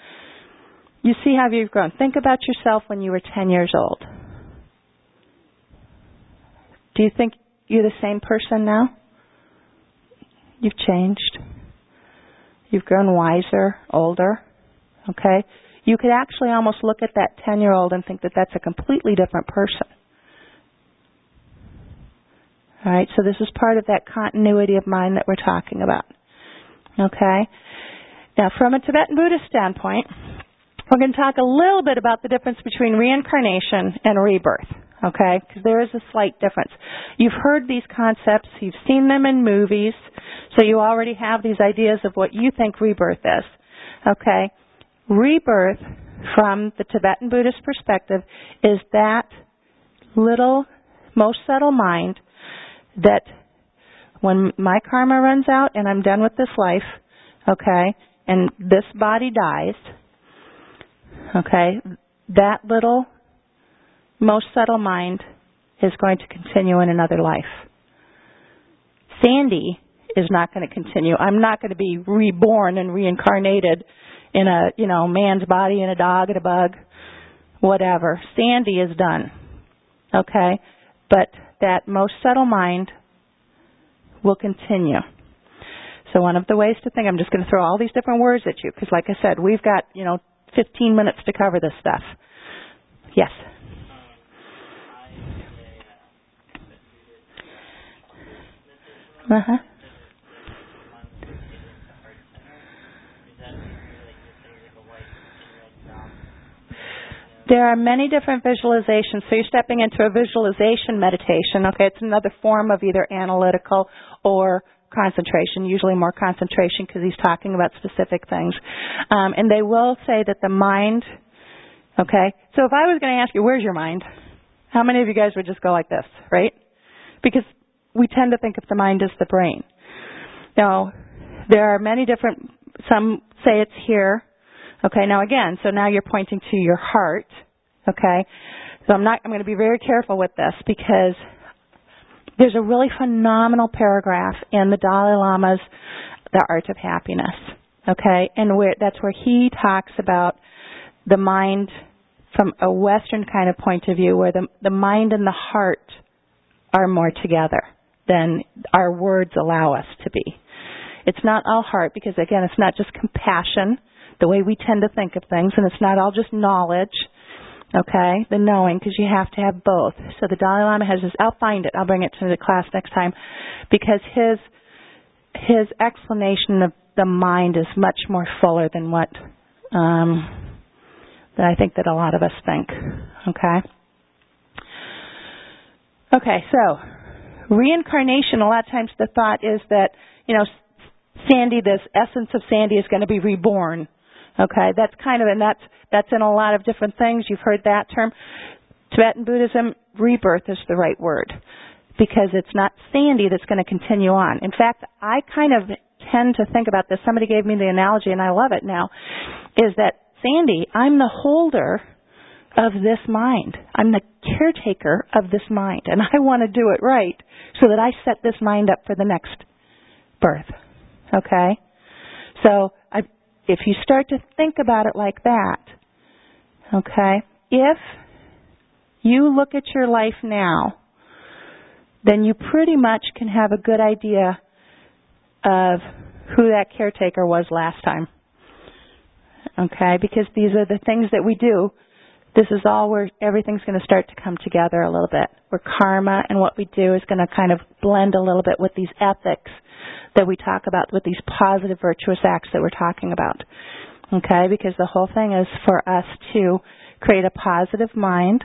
you see how you've grown. Think about yourself when you were ten years old. Do you think you're the same person now? You've changed. You've grown wiser, older. Okay? You could actually almost look at that ten-year-old and think that that's a completely different person. All right? So this is part of that continuity of mind that we're talking about. Okay? Now, from a Tibetan Buddhist standpoint, we're going to talk a little bit about the difference between reincarnation and rebirth. Okay? Because there is a slight difference. You've heard these concepts. You've seen them in movies. So you already have these ideas of what you think rebirth is. Okay? Rebirth, from the Tibetan Buddhist perspective, is that little, most subtle mind that when my karma runs out and I'm done with this life, okay, and this body dies, okay, that little, most subtle mind is going to continue in another life. Sandy is not going to continue. I'm not going to be reborn and reincarnated in a, you know, man's body, in a dog, in a bug, whatever. Sandy is done. Okay? But that most subtle mind will continue. So one of the ways to think, I'm just going to throw all these different words at you, because like I said, we've got, you know, fifteen minutes to cover this stuff. Yes? Uh-huh. There are many different visualizations. So you're stepping into a visualization meditation. Okay, it's another form of either analytical or concentration, usually more concentration because he's talking about specific things. Um, and they will say that the mind, okay, so if I was going to ask you, where's your mind? How many of you guys would just go like this, right? Because we tend to think of the mind as the brain. Now, there are many different, some say it's here. Okay, now again, so now you're pointing to your heart. Okay, so I'm not, I'm going to be very careful with this because there's a really phenomenal paragraph in the Dalai Lama's The Art of Happiness, okay? And where that's where he talks about the mind from a Western kind of point of view, where the, the mind and the heart are more together than our words allow us to be. It's not all heart because, again, it's not just compassion, the way we tend to think of things, and it's not all just knowledge, okay, the knowing, because you have to have both. So the Dalai Lama has this, I'll find it, I'll bring it to the class next time, because his his explanation of the mind is much more fuller than what, um, than I think that a lot of us think, okay? Okay, so reincarnation, a lot of times the thought is that, you know, Sandy, this essence of Sandy is going to be reborn. Okay, that's kind of, and that's that's in a lot of different things. You've heard that term. Tibetan Buddhism, rebirth is the right word, because it's not Sandy that's going to continue on. In fact, I kind of tend to think about this. Somebody gave me the analogy, and I love it now, is that Sandy, I'm the holder of this mind. I'm the caretaker of this mind, and I want to do it right so that I set this mind up for the next birth. Okay? So I, if you start to think about it like that, okay, if you look at your life now, then you pretty much can have a good idea of who that caretaker was last time. Okay? Because these are the things that we do. This is all where everything's going to start to come together a little bit. Where karma and what we do is going to kind of blend a little bit with these ethics that we talk about, with these positive, virtuous acts that we're talking about. Okay? Because the whole thing is for us to create a positive mind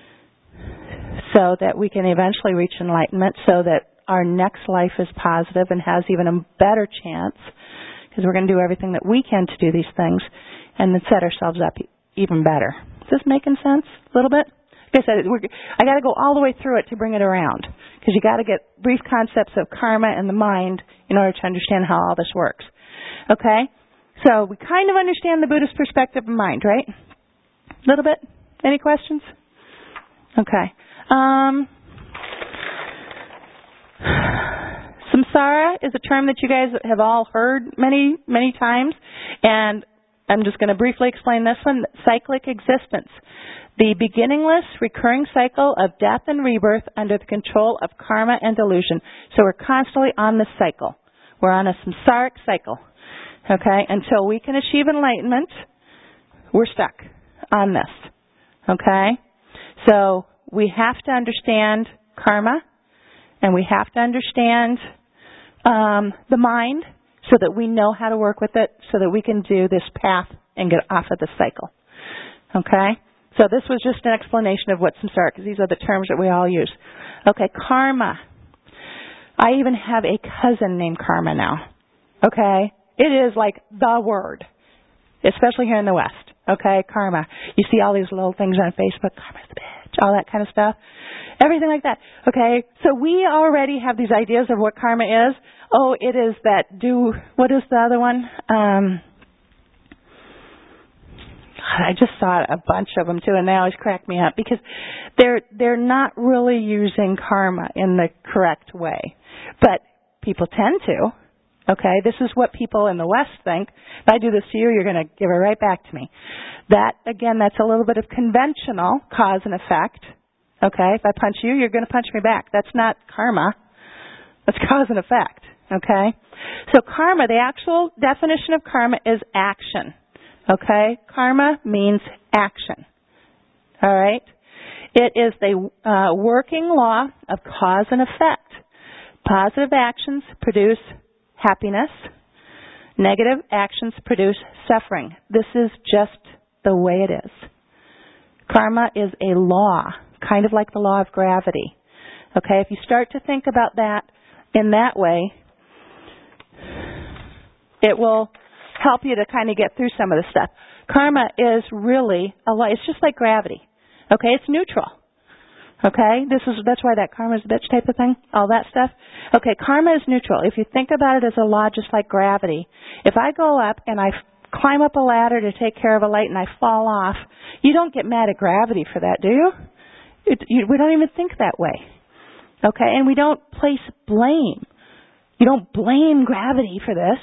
so that we can eventually reach enlightenment, so that our next life is positive and has even a better chance, because we're going to do everything that we can to do these things and then set ourselves up even better. Is this making sense a little bit? Like I said, we're, I got to go all the way through it to bring it around, because you got to get brief concepts of karma and the mind in order to understand how all this works. Okay? So we kind of understand the Buddhist perspective of mind, right? A little bit? Any questions? Okay. Um, samsara is a term that you guys have all heard many, many times, and I'm just going to briefly explain this one. Cyclic existence. The beginningless, recurring cycle of death and rebirth under the control of karma and delusion. So we're constantly on this cycle. We're on a samsaric cycle. Okay? Until we can achieve enlightenment, we're stuck on this. Okay? So we have to understand karma, and we have to understand um, the mind, so that we know how to work with it, so that we can do this path and get off of the cycle. Okay? So this was just an explanation of what samsara, because these are the terms that we all use. Okay, karma. I even have a cousin named Karma now. Okay? It is like the word, especially here in the West. Okay, karma. You see all these little things on Facebook, karma's the bitch, all that kind of stuff. Everything like that. Okay, so we already have these ideas of what karma is. Oh, it is that do, what is the other one? Um, I just saw a bunch of them too, and they always crack me up, because they're they're not really using karma in the correct way. But people tend to. Okay, this is what people in the West think. If I do this to you, you're going to give it right back to me. That, again, that's a little bit of conventional cause and effect. Okay, if I punch you, you're going to punch me back. That's not karma. That's cause and effect. Okay? So karma, the actual definition of karma is action. Okay? Karma means action. All right? It is the uh, working law of cause and effect. Positive actions produce happiness. Negative actions produce suffering. This is just the way it is. Karma is a law, kind of like the law of gravity. Okay? If you start to think about that in that way, it will help you to kind of get through some of the stuff. Karma is really a law. It's just like gravity. Okay? It's neutral. Okay? This is that's why that karma is a bitch type of thing, all that stuff. Okay, karma is neutral. If you think about it as a law just like gravity, if I go up and I f- climb up a ladder to take care of a light and I fall off, you don't get mad at gravity for that, do you? It, you we don't even think that way. Okay? And we don't place blame. You don't blame gravity for this.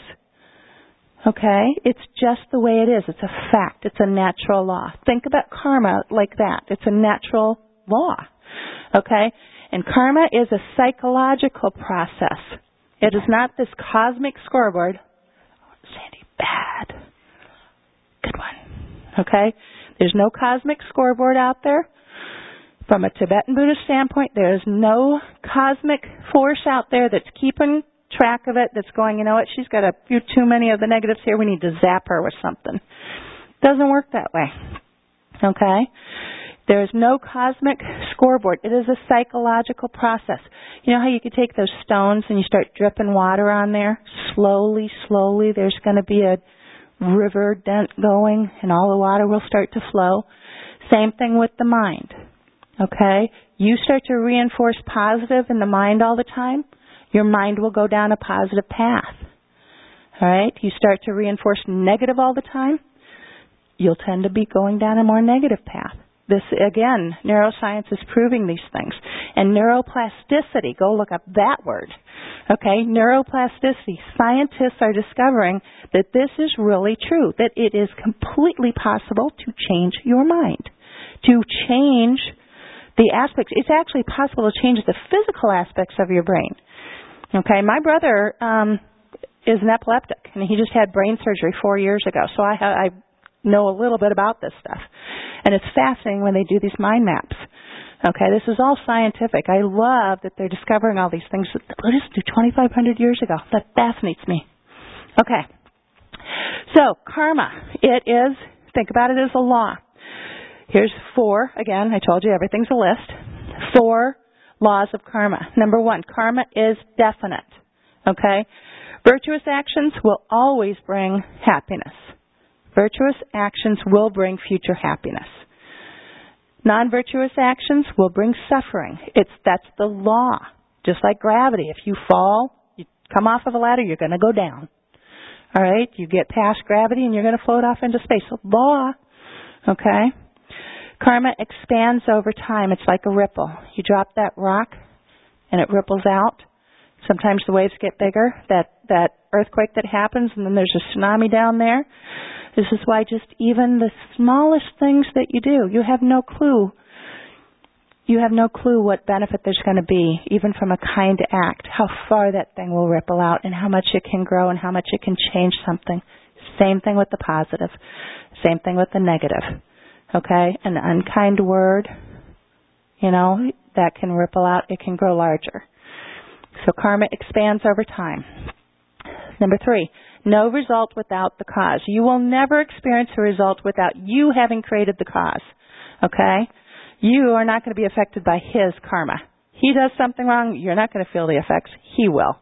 Okay? It's just the way it is. It's a fact. It's a natural law. Think about karma like that. It's a natural law. Okay? And karma is a psychological process. It is not this cosmic scoreboard. Sandy, bad. Good one. Okay? There's no cosmic scoreboard out there. From a Tibetan Buddhist standpoint, there is no cosmic force out there that's keeping track of it, that's going, you know what, she's got a few too many of the negatives here, we need to zap her with something. Doesn't work that way. Okay? There is no cosmic scoreboard. It is a psychological process. You know how you could take those stones and you start dripping water on there? Slowly, slowly, there's going to be a river dent going and all the water will start to flow. Same thing with the mind. Okay? You start to reinforce positive in the mind all the time, your mind will go down a positive path. All right? You start to reinforce negative all the time, you'll tend to be going down a more negative path. This, again, neuroscience is proving these things. And neuroplasticity, go look up that word. Okay? Neuroplasticity. Scientists are discovering that this is really true, that it is completely possible to change your mind, to change the aspects. It's actually possible to change the physical aspects of your brain. Okay, my brother um, is an epileptic, and he just had brain surgery four years ago, so I, ha- I know a little bit about this stuff. And it's fascinating when they do these mind maps. Okay, this is all scientific. I love that they're discovering all these things that the Buddhists do twenty-five hundred years ago. That fascinates me. Okay, so karma, it is, think about it as a law. Here's four. Again, I told you everything's a list. Four laws of karma. Number one, karma is definite. Okay? Virtuous actions will always bring happiness. Virtuous actions will bring future happiness. Non-virtuous actions will bring suffering. It's that's the law. Just like gravity. If you fall, you come off of a ladder, you're going to go down. All right? You get past gravity and you're going to float off into space. So, law. Okay? Karma expands over time. It's like a ripple. You drop that rock and it ripples out. Sometimes the waves get bigger. That, that earthquake that happens and then there's a tsunami down there. This is why just even the smallest things that you do, you have no clue. You have no clue what benefit there's going to be, even from a kind act, how far that thing will ripple out and how much it can grow and how much it can change something. Same thing with the positive. Same thing with the negative. Okay, an unkind word, you know, that can ripple out, it can grow larger. So karma expands over time. Number three, no result without the cause. You will never experience a result without you having created the cause. Okay? You are not going to be affected by his karma. He does something wrong, you're not going to feel the effects. He will.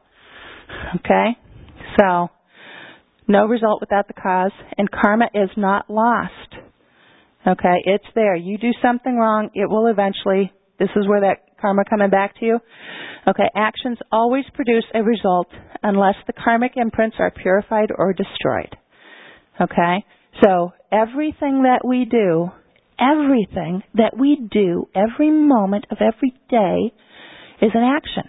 Okay? So, no result without the cause, and karma is not lost. Okay, it's there. You do something wrong, it will eventually, this is where that karma coming back to you. Okay, actions always produce a result unless the karmic imprints are purified or destroyed. Okay, so everything that we do, everything that we do, every moment of every day is an action.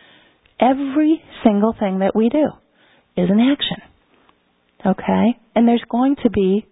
Every single thing that we do is an action. Okay, and there's going to be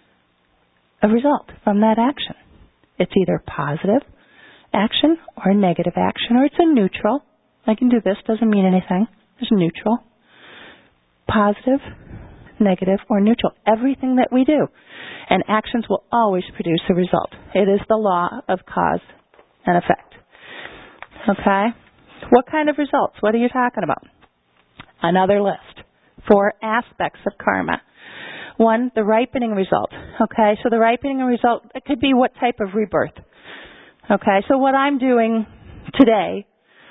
a result from that action. It's either positive action or negative action, or it's a neutral. I can do this, doesn't mean anything. It's neutral. Positive, negative, or neutral. Everything that we do. And actions will always produce a result. It is the law of cause and effect. Okay? What kind of results? What are you talking about? Another list. Four aspects of karma. One, the ripening result. Okay, so the ripening result, it could be what type of rebirth. Okay, so what I'm doing today,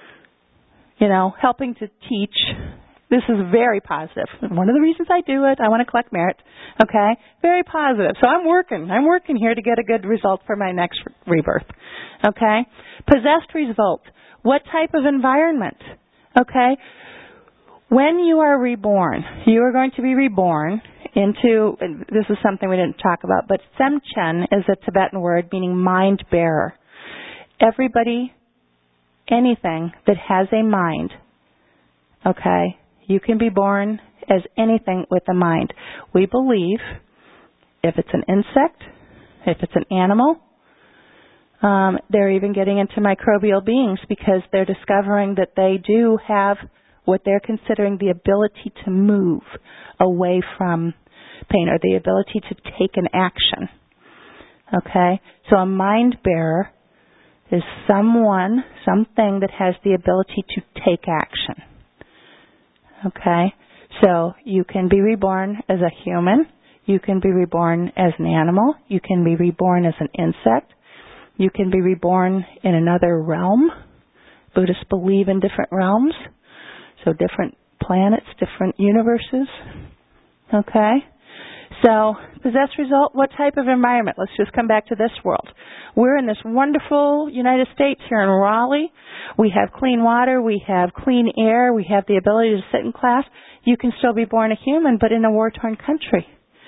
you know, helping to teach, this is very positive. One of the reasons I do it, I want to collect merit. Okay, very positive. So I'm working. I'm working here to get a good result for my next rebirth. Okay, possessed result. What type of environment? Okay, when you are reborn, you are going to be reborn into, this is something we didn't talk about, but Semchen is a Tibetan word meaning mind bearer. Everybody anything that has a mind. Okay? You can be born as anything with a mind. We believe if it's an insect, if it's an animal, um, they're even getting into microbial beings because they're discovering that they do have what they're considering the ability to move away from pain or the ability to take an action. Okay? So a mind bearer is someone, something that has the ability to take action. Okay? So you can be reborn as a human. You can be reborn as an animal. You can be reborn as an insect. You can be reborn in another realm. Buddhists believe in different realms. So different planets, different universes. Okay? So, possessed result, what type of environment? Let's just come back to this world. We're in this wonderful United States here in Raleigh. We have clean water. We have clean air. We have the ability to sit in class. You can still be born a human, but in a war-torn country.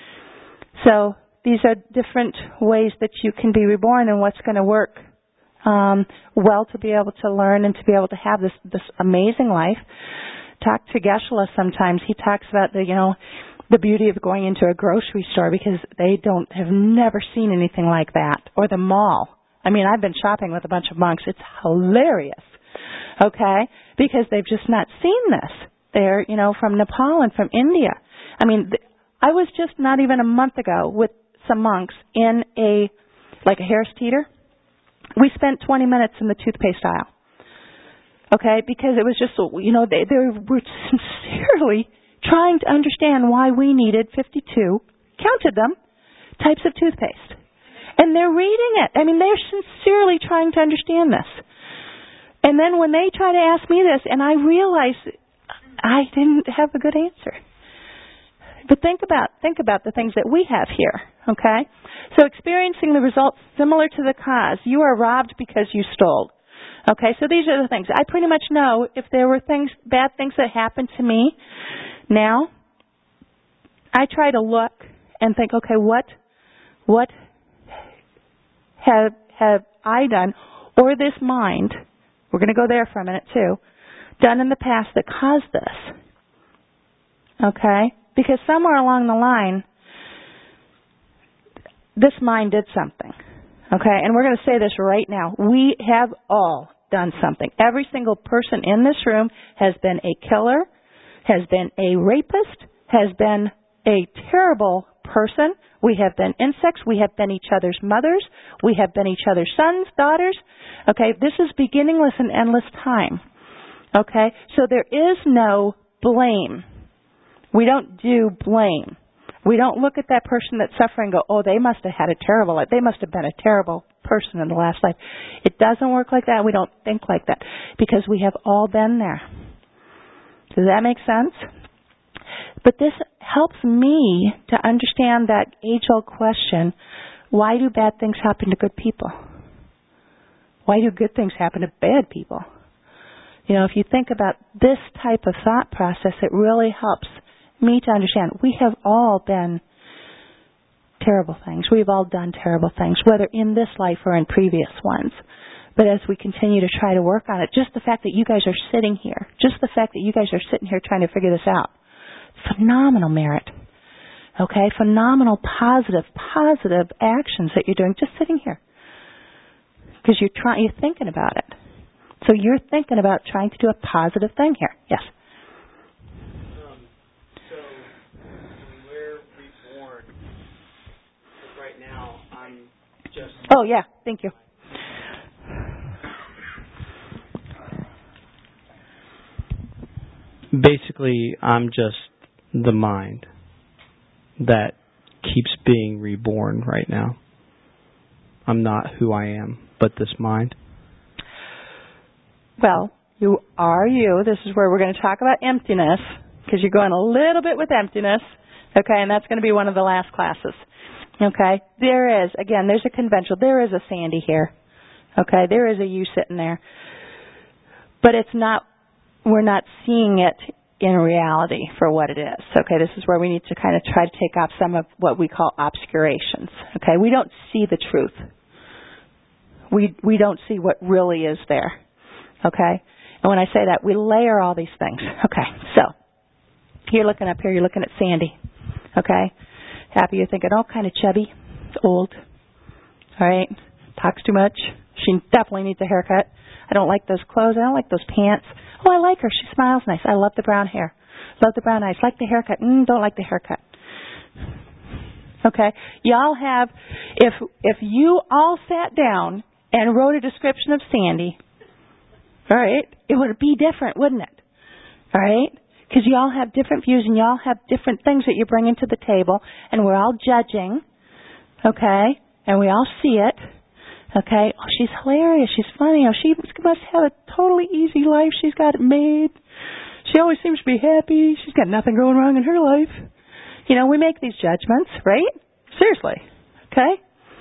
So, these are different ways that you can be reborn and what's going to work um, well to be able to learn and to be able to have this, this amazing life. Talk to Geshe-la sometimes. He talks about the, you know, the beauty of going into a grocery store because they don't have never seen anything like that. Or the mall. I mean, I've been shopping with a bunch of monks. It's hilarious. Okay? Because they've just not seen this. They're, you know, from Nepal and from India. I mean, th- I was just not even a month ago with some monks in a, like a Harris Teeter. We spent twenty minutes in the toothpaste aisle. Okay? Because it was just, you know, they, they were sincerely trying to understand why we needed fifty-two, counted them, types of toothpaste. And they're reading it. I mean, they're sincerely trying to understand this. And then when they try to ask me this, and I realize I didn't have a good answer. But think about think about the things that we have here, okay? So experiencing the results similar to the cause. You are robbed because you stole. Okay, so these are the things. I pretty much know if there were things, bad things that happened to me. Now, I try to look and think, okay, what, what have have I done, or this mind? We're going to go there for a minute too. Done in the past that caused this. Okay, because somewhere along the line, this mind did something. Okay, and we're going to say this right now. We have all done something. Every single person in this room has been a killer, has been a rapist, has been a terrible person. We have been insects. We have been each other's mothers. We have been each other's sons, daughters. Okay, this is beginningless and endless time. Okay, so there is no blame. We don't do blame. We don't look at that person that's suffering and go, oh, they must have had a terrible life. They must have been a terrible person in the last life. It doesn't work like that. We don't think like that because we have all been there. Does that make sense? But this helps me to understand that age-old question, why do bad things happen to good people? Why do good things happen to bad people? You know, if you think about this type of thought process, it really helps me to understand we have all been terrible things. We've all done terrible things, whether in this life or in previous ones. But as we continue to try to work on it, just the fact that you guys are sitting here, just the fact that you guys are sitting here trying to figure this out, phenomenal merit. Okay? Phenomenal positive, positive actions that you're doing just sitting here. Because you're trying, you're thinking about it. So you're thinking about trying to do a positive thing here. Yes? Just oh, yeah. Thank you. Basically, I'm just the mind that keeps being reborn right now. I'm not who I am, but this mind. Well, you are you. This is where we're going to talk about emptiness, because you're going a little bit with emptiness. Okay, and that's going to be one of the last classes. Okay, there is, again, there's a conventional, there is a Sandy here. Okay, there is a you sitting there. But it's not, we're not seeing it in reality for what it is. Okay, this is where we need to kind of try to take off some of what we call obscurations. Okay, we don't see the truth. We we don't see what really is there. Okay? And when I say that, we layer all these things. Okay, so you're looking up here, you're looking at Sandy. Okay? Happy, you're thinking, oh, kind of chubby, old. All right? Talks too much. She definitely needs a haircut. I don't like those clothes. I don't like those pants. Oh, I like her. She smiles nice. I love the brown hair. Love the brown eyes. Like the haircut. Mm, don't like the haircut. Okay? Y'all have, if if you all sat down and wrote a description of Sandy, all right, it would be different, wouldn't it? All right? Because you all have different views and you all have different things that you're bringing to the table, and we're all judging, okay? And we all see it, okay? Oh, she's hilarious. She's funny. Oh, she must have a totally easy life. She's got it made. She always seems to be happy. She's got nothing going wrong in her life. You know, we make these judgments, right? Seriously, okay?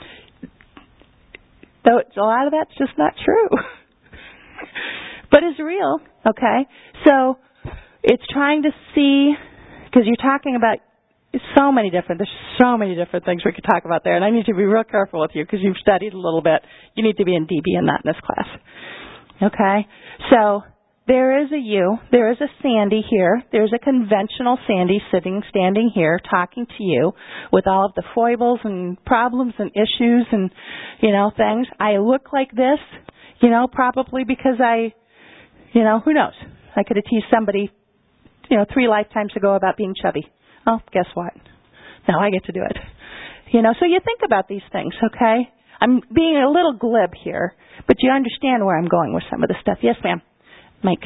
Though a lot of that's just not true. But it's real, okay? So it's trying to see, because you're talking about so many different, there's so many different things we could talk about there, and I need to be real careful with you because you've studied a little bit. You need to be in D B and not in this class. Okay? So there is a you, there is a Sandy here, there's a conventional Sandy sitting, standing here, talking to you with all of the foibles and problems and issues and, you know, things. I look like this, you know, probably because I, you know, who knows? I could have teased somebody, you know, three lifetimes ago about being chubby. Oh, guess what? Now I get to do it. You know, so you think about these things, okay? I'm being a little glib here, but you understand where I'm going with some of the stuff. Yes, ma'am. Mike.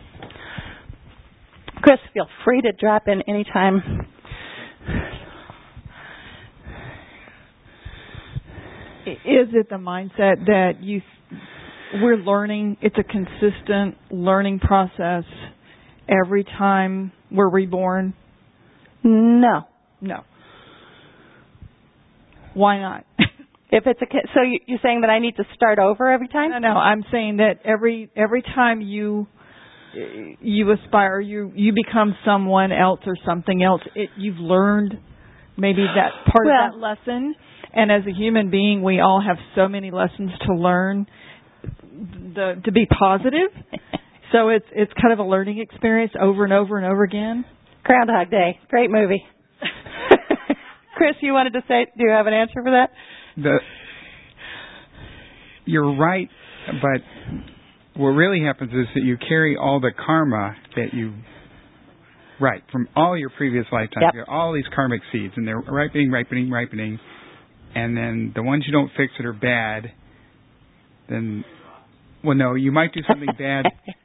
Chris, feel free to drop in anytime. Is it the mindset that you we're learning, it's a consistent learning process every time we're reborn? No. No. Why not? If it's a so you, you're saying that I need to start over every time? No, no. I'm saying that every every time you you aspire, you you become someone else or something else. It you've learned maybe that part well, of that lesson. And as a human being, we all have so many lessons to learn. The to be positive. So it's it's kind of a learning experience over and over and over again. Groundhog Day, great movie. Chris, you wanted to say? Do you have an answer for that? The, you're right, but what really happens is that you carry all the karma that you, right, from all your previous lifetimes. Yep. You have all these karmic seeds, and they're ripening, ripening, ripening, and then the ones you don't fix that are bad, then, well, no, you might do something bad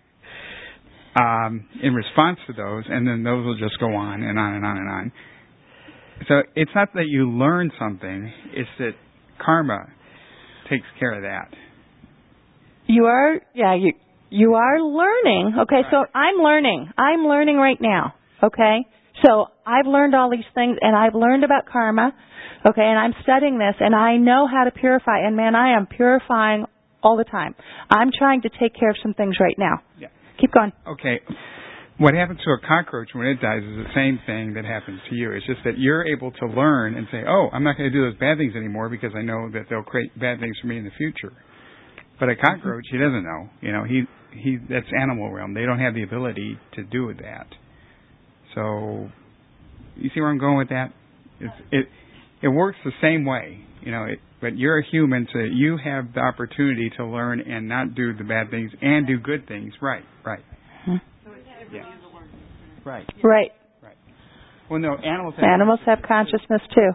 um, in response to those, and then those will just go on and on and on and on. So it's not that you learn something, it's that karma takes care of that. You are, yeah, you you are learning. Okay, right. So I'm learning. I'm learning right now. Okay, so I've learned all these things, and I've learned about karma. Okay, and I'm studying this, and I know how to purify. And man, I am purifying all the time. I'm trying to take care of some things right now. Yeah. Keep going. Okay. What happens to a cockroach when it dies is the same thing that happens to you. It's just that you're able to learn and say, oh, I'm not going to do those bad things anymore because I know that they'll create bad things for me in the future. But a cockroach, he doesn't know. You know, he he that's animal realm. They don't have the ability to do that. So, you see where I'm going with that? It's, it it works the same way. You know, it, but you're a human, so you have the opportunity to learn and not do the bad things and do good things. Right, right. Hmm. Yeah. Right. Right. Right. Well, no, animals have Animals have consciousness too.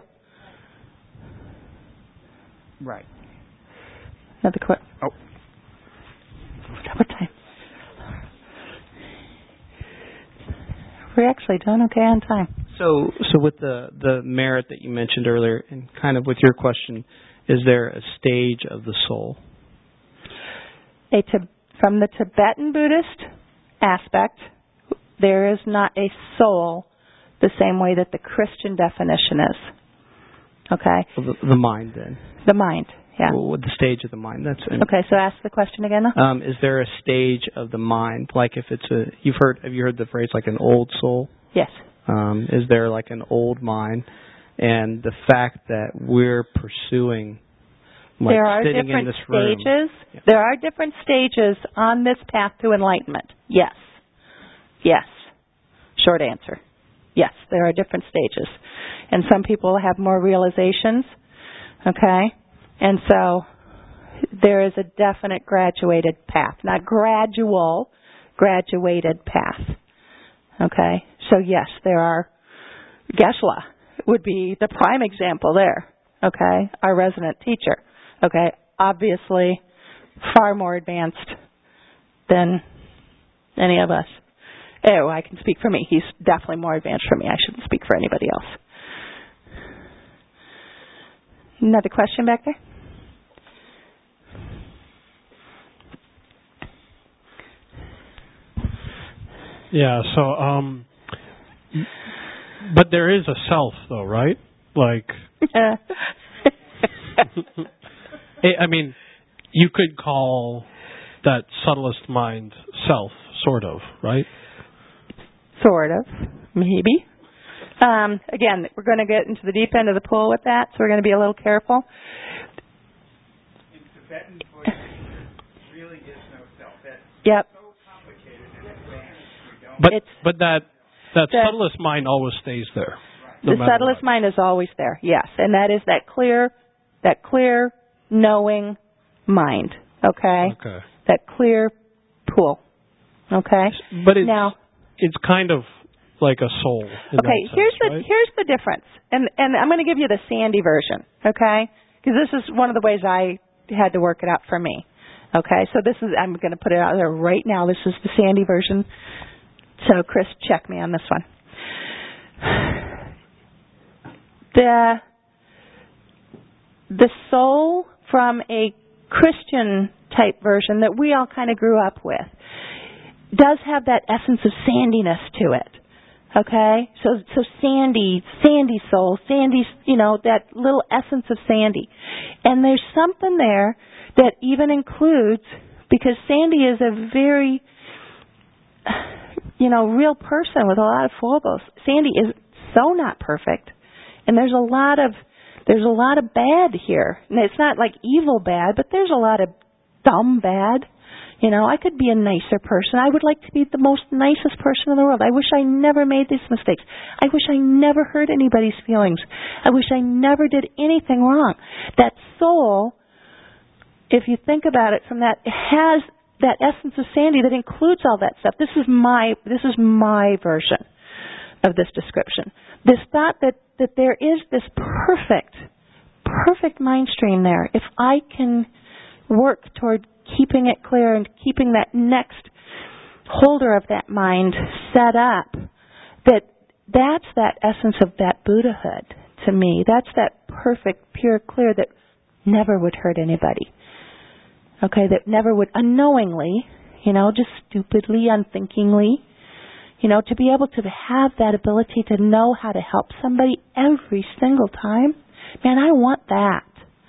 Right. Another quick. Oh. What time? We're actually done okay on time. So, so with the the merit that you mentioned earlier, and kind of with your question, is there a stage of the soul? A from the Tibetan Buddhist aspect, there is not a soul the same way that the Christian definition is. Okay? Well, the, the mind, then. The mind, yeah. Well, the stage of the mind. That's it. Okay, so ask the question again. Though. Um, is there a stage of the mind, like if it's a? You've heard? Have you heard the phrase like an old soul? Yes. Um, is there like an old mind, and the fact that we're pursuing Like there are sitting different in this room. stages. Yeah. There are different stages on this path to enlightenment. Yes. Yes. Short answer. Yes, there are different stages. And some people have more realizations, okay? And so there is a definite graduated path. Not gradual, graduated path. Okay? So yes, there are. Geshe-la would be the prime example there. Okay? Our resident teacher. Okay? Obviously far more advanced than any of us. Oh, I can speak for me. He's definitely more advanced for me. I shouldn't speak for anybody else. Another question back there? Yeah, so, um, but there is a self, though, right? Like, I mean, you could call that subtlest mind self, sort of, right? Sort of, maybe. Um, again, we're going to get into the deep end of the pool with that, so we're going to be a little careful. In Tibetan Buddhism, there really is no self. That's yep. so complicated and advanced. We don't But it's, but that that the, subtlest mind always stays there. Right. No the subtlest what. mind is always there. Yes, and that is that clear, that clear, knowing mind. Okay. Okay. That clear pool. Okay. But it's now. It's kind of like a soul. In Okay, that here's sense, the right? here's the difference, and and I'm going to give you the Sandy version, okay? Because this is one of the ways I had to work it out for me. Okay, so this is I'm going to put it out there right now. This is the Sandy version. So Chris, check me on this one. The the soul from a Christian type version that we all kind of grew up with does have that essence of sandiness to it. Okay? So so sandy, sandy soul, sandy, you know, that little essence of sandy. And there's something there that even includes, because Sandy is a very, you know, real person with a lot of foibles. Sandy is so not perfect. And there's a lot of, there's a lot of bad here. And it's not like evil bad, but there's a lot of dumb bad. You know, I could be a nicer person. I would like to be the most nicest person in the world. I wish I never made these mistakes. I wish I never hurt anybody's feelings. I wish I never did anything wrong. That soul, if you think about it from that, has that essence of Sandy that includes all that stuff. This is my this is my version of this description. This thought that, that there is this perfect, perfect mind stream there. If I can work toward keeping it clear and keeping that next holder of that mind set up, that that's that essence of that Buddhahood to me. That's that perfect, pure, clear that never would hurt anybody. Okay, that never would unknowingly, you know, just stupidly, unthinkingly, you know, to be able to have that ability to know how to help somebody every single time. Man, I want that.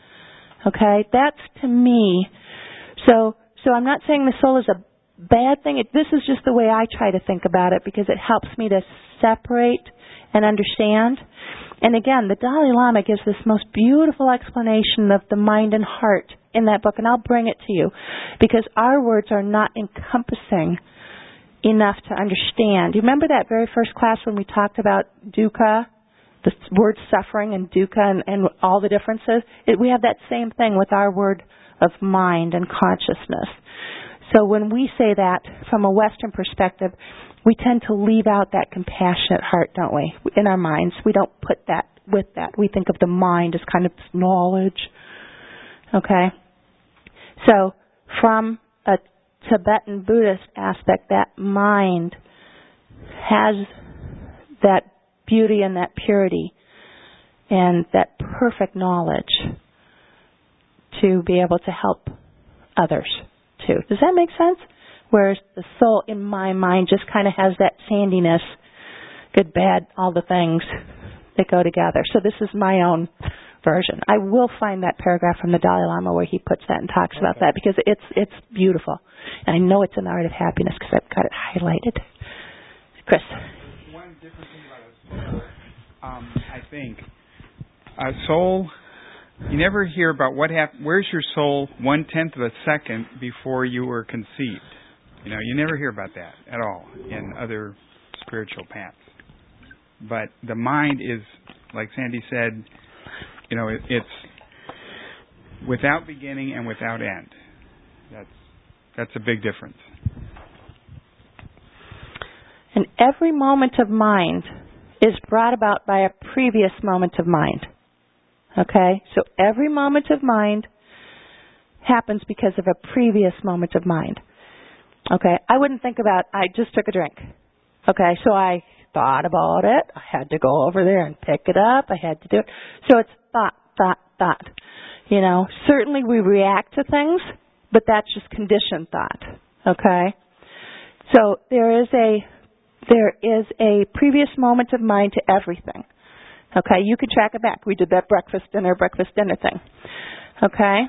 Okay, that's to me. So, so I'm not saying the soul is a bad thing. It, this is just the way I try to think about it because it helps me to separate and understand. And again, the Dalai Lama gives this most beautiful explanation of the mind and heart in that book, and I'll bring it to you because our words are not encompassing enough to understand. Do you remember that very first class when we talked about dukkha, the word suffering and dukkha and, and all the differences? It, we have that same thing with our word of mind and consciousness. So when we say that from a Western perspective, we tend to leave out that compassionate heart, don't we? In our minds, we don't put that with that. We think of the mind as kind of knowledge. Okay? So from a Tibetan Buddhist aspect, that mind has that beauty and that purity and that perfect knowledge to be able to help others too. Does that make sense? Whereas the soul in my mind just kind of has that sandiness, good, bad, all the things that go together. So this is my own version. I will find that paragraph from the Dalai Lama where he puts that and talks okay. about that because it's it's beautiful. And I know it's in the Art of Happiness because I've got it highlighted. Chris. One different thing about a soul, um, I think, a soul You never hear about what happened. Where's your soul one tenth of a second before you were conceived? You know, you never hear about that at all in other spiritual paths. But the mind is, like Sandy said, you know, it, it's without beginning and without end. That's that's a big difference. And every moment of mind is brought about by a previous moment of mind. Okay? So every moment of mind happens because of a previous moment of mind. Okay? I wouldn't think about, I just took a drink. Okay? So I thought about it. I had to go over there and pick it up. I had to do it. So it's thought, thought, thought. You know, certainly we react to things, but that's just conditioned thought. Okay? So there is a there is a previous moment of mind to everything. Okay? You can track it back. We did that breakfast, dinner, breakfast, dinner thing. Okay?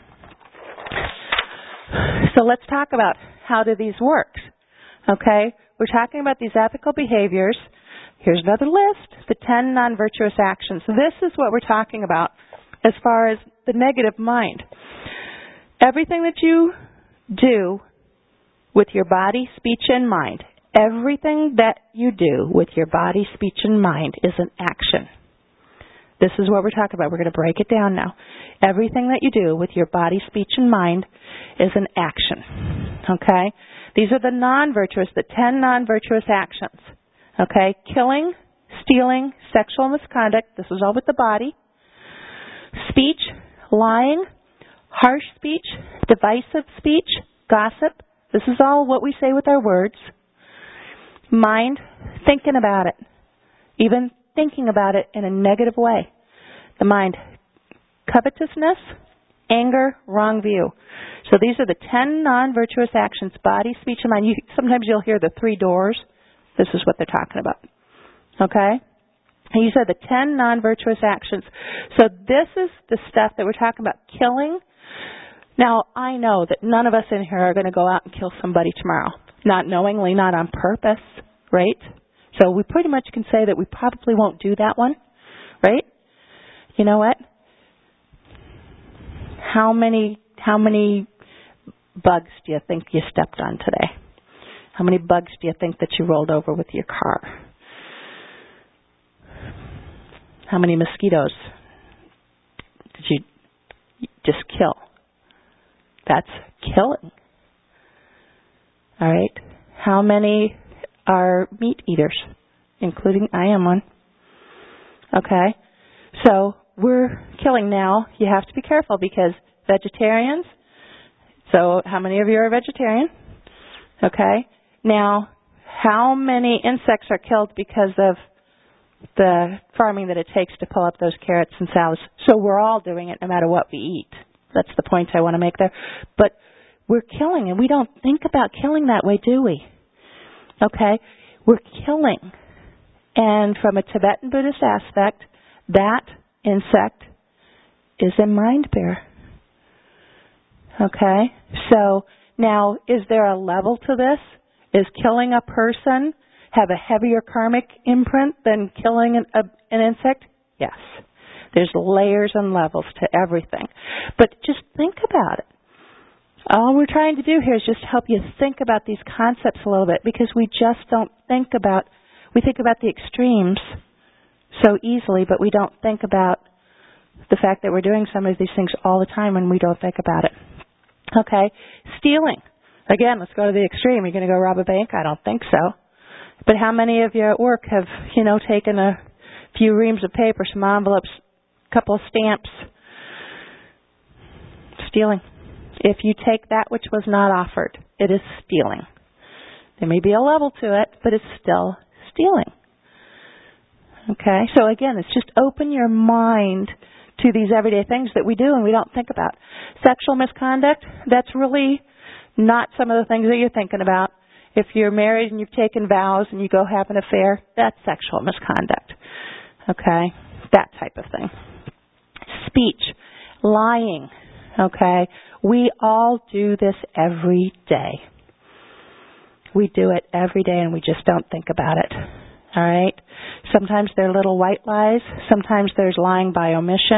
So let's talk about how do these work. Okay? We're talking about these ethical behaviors. Here's another list, the ten non-virtuous actions. This is what we're talking about as far as the negative mind. Everything that you do with your body, speech, and mind, everything that you do with your body, speech, and mind is an action. This is what we're talking about. We're going to break it down now. Everything that you do with your body, speech, and mind is an action. Okay? These are the non-virtuous, the ten non-virtuous actions. Okay? Killing, stealing, sexual misconduct. This is all with the body. Speech, lying, harsh speech, divisive speech, gossip. This is all what we say with our words. Mind, thinking about it. Even thinking about it in a negative way. The mind, covetousness, anger, wrong view. So these are the ten non-virtuous actions, body, speech, and mind. You, sometimes you'll hear the three doors. This is what they're talking about. Okay? And these are the ten non-virtuous actions. So this is the stuff that we're talking about. Killing. Now, I know that none of us in here are going to go out and kill somebody tomorrow. Not knowingly, not on purpose, right? So we pretty much can say that we probably won't do that one, right? You know what? How many how many bugs do you think you stepped on today? How many bugs do you think that you rolled over with your car? How many mosquitoes did you just kill? That's killing. All right? How many are meat eaters, including I am one? Okay? So we're killing now. You have to be careful because vegetarians, so how many of you are vegetarian? Okay? Now, how many insects are killed because of the farming that it takes to pull up those carrots and salads? So we're all doing it no matter what we eat. That's the point I want to make there. But we're killing, and we don't think about killing that way, do we? Okay? We're killing. And from a Tibetan Buddhist aspect, that insect is a mind bear. Okay? So, now, is there a level to this? Is killing a person have a heavier karmic imprint than killing an, a, an insect? Yes. There's layers and levels to everything. But just think about it. All we're trying to do here is just help you think about these concepts a little bit because we just don't think about, we think about the extremes so easily, but we don't think about the fact that we're doing some of these things all the time and we don't think about it. Okay? Stealing. Again, let's go to the extreme. You're going to go rob a bank? I don't think so. But how many of you at work have, you know, taken a few reams of paper, some envelopes, a couple of stamps? Stealing. If you take that which was not offered, it is stealing. There may be a level to it, but it's still stealing. Okay? So again, it's just open your mind to these everyday things that we do and we don't think about. Sexual misconduct, that's really not some of the things that you're thinking about. If you're married and you've taken vows and you go have an affair, that's sexual misconduct. Okay? That type of thing. Speech. Lying. Okay? We all do this every day. We do it every day and we just don't think about it. All right? Sometimes they're little white lies. Sometimes there's lying by omission.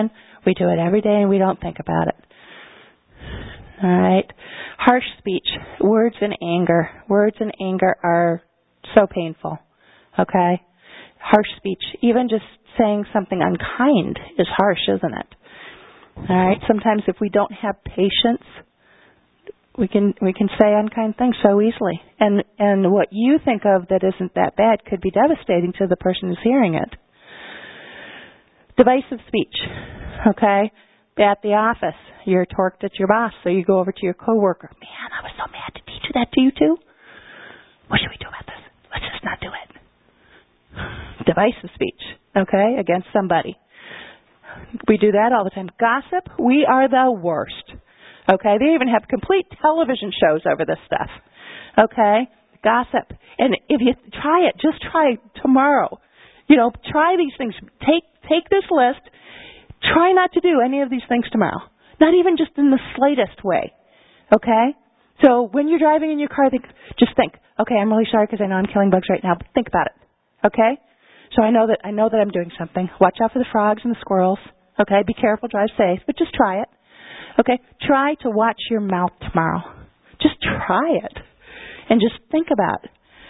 We do it every day and we don't think about it. All right. Harsh speech, words in anger. Words in anger are so painful. Okay? Harsh speech, even just saying something unkind is harsh, isn't it? All right. Sometimes if we don't have patience, we can we can say unkind things so easily, and and what you think of that isn't that bad could be devastating to the person who's hearing it. Divisive speech. Okay. At the office, you're torqued at your boss, so you go over to your coworker. Man, I was so mad. Did he do that to you too? What should we do about this? Let's just not do it. Divisive speech, okay, against somebody. We do that all the time. Gossip, we are the worst. Okay, they even have complete television shows over this stuff. Okay, gossip. And if you try it, just try tomorrow. You know, try these things. Take take this list. Try not to do any of these things tomorrow. Not even just in the slightest way. Okay? So when you're driving in your car, think, just think, okay, I'm really sorry because I know I'm killing bugs right now, but think about it. Okay? So I know that I know that I'm doing something. Watch out for the frogs and the squirrels. Okay? Be careful, drive safe, but just try it. Okay? Try to watch your mouth tomorrow. Just try it. And just think about it.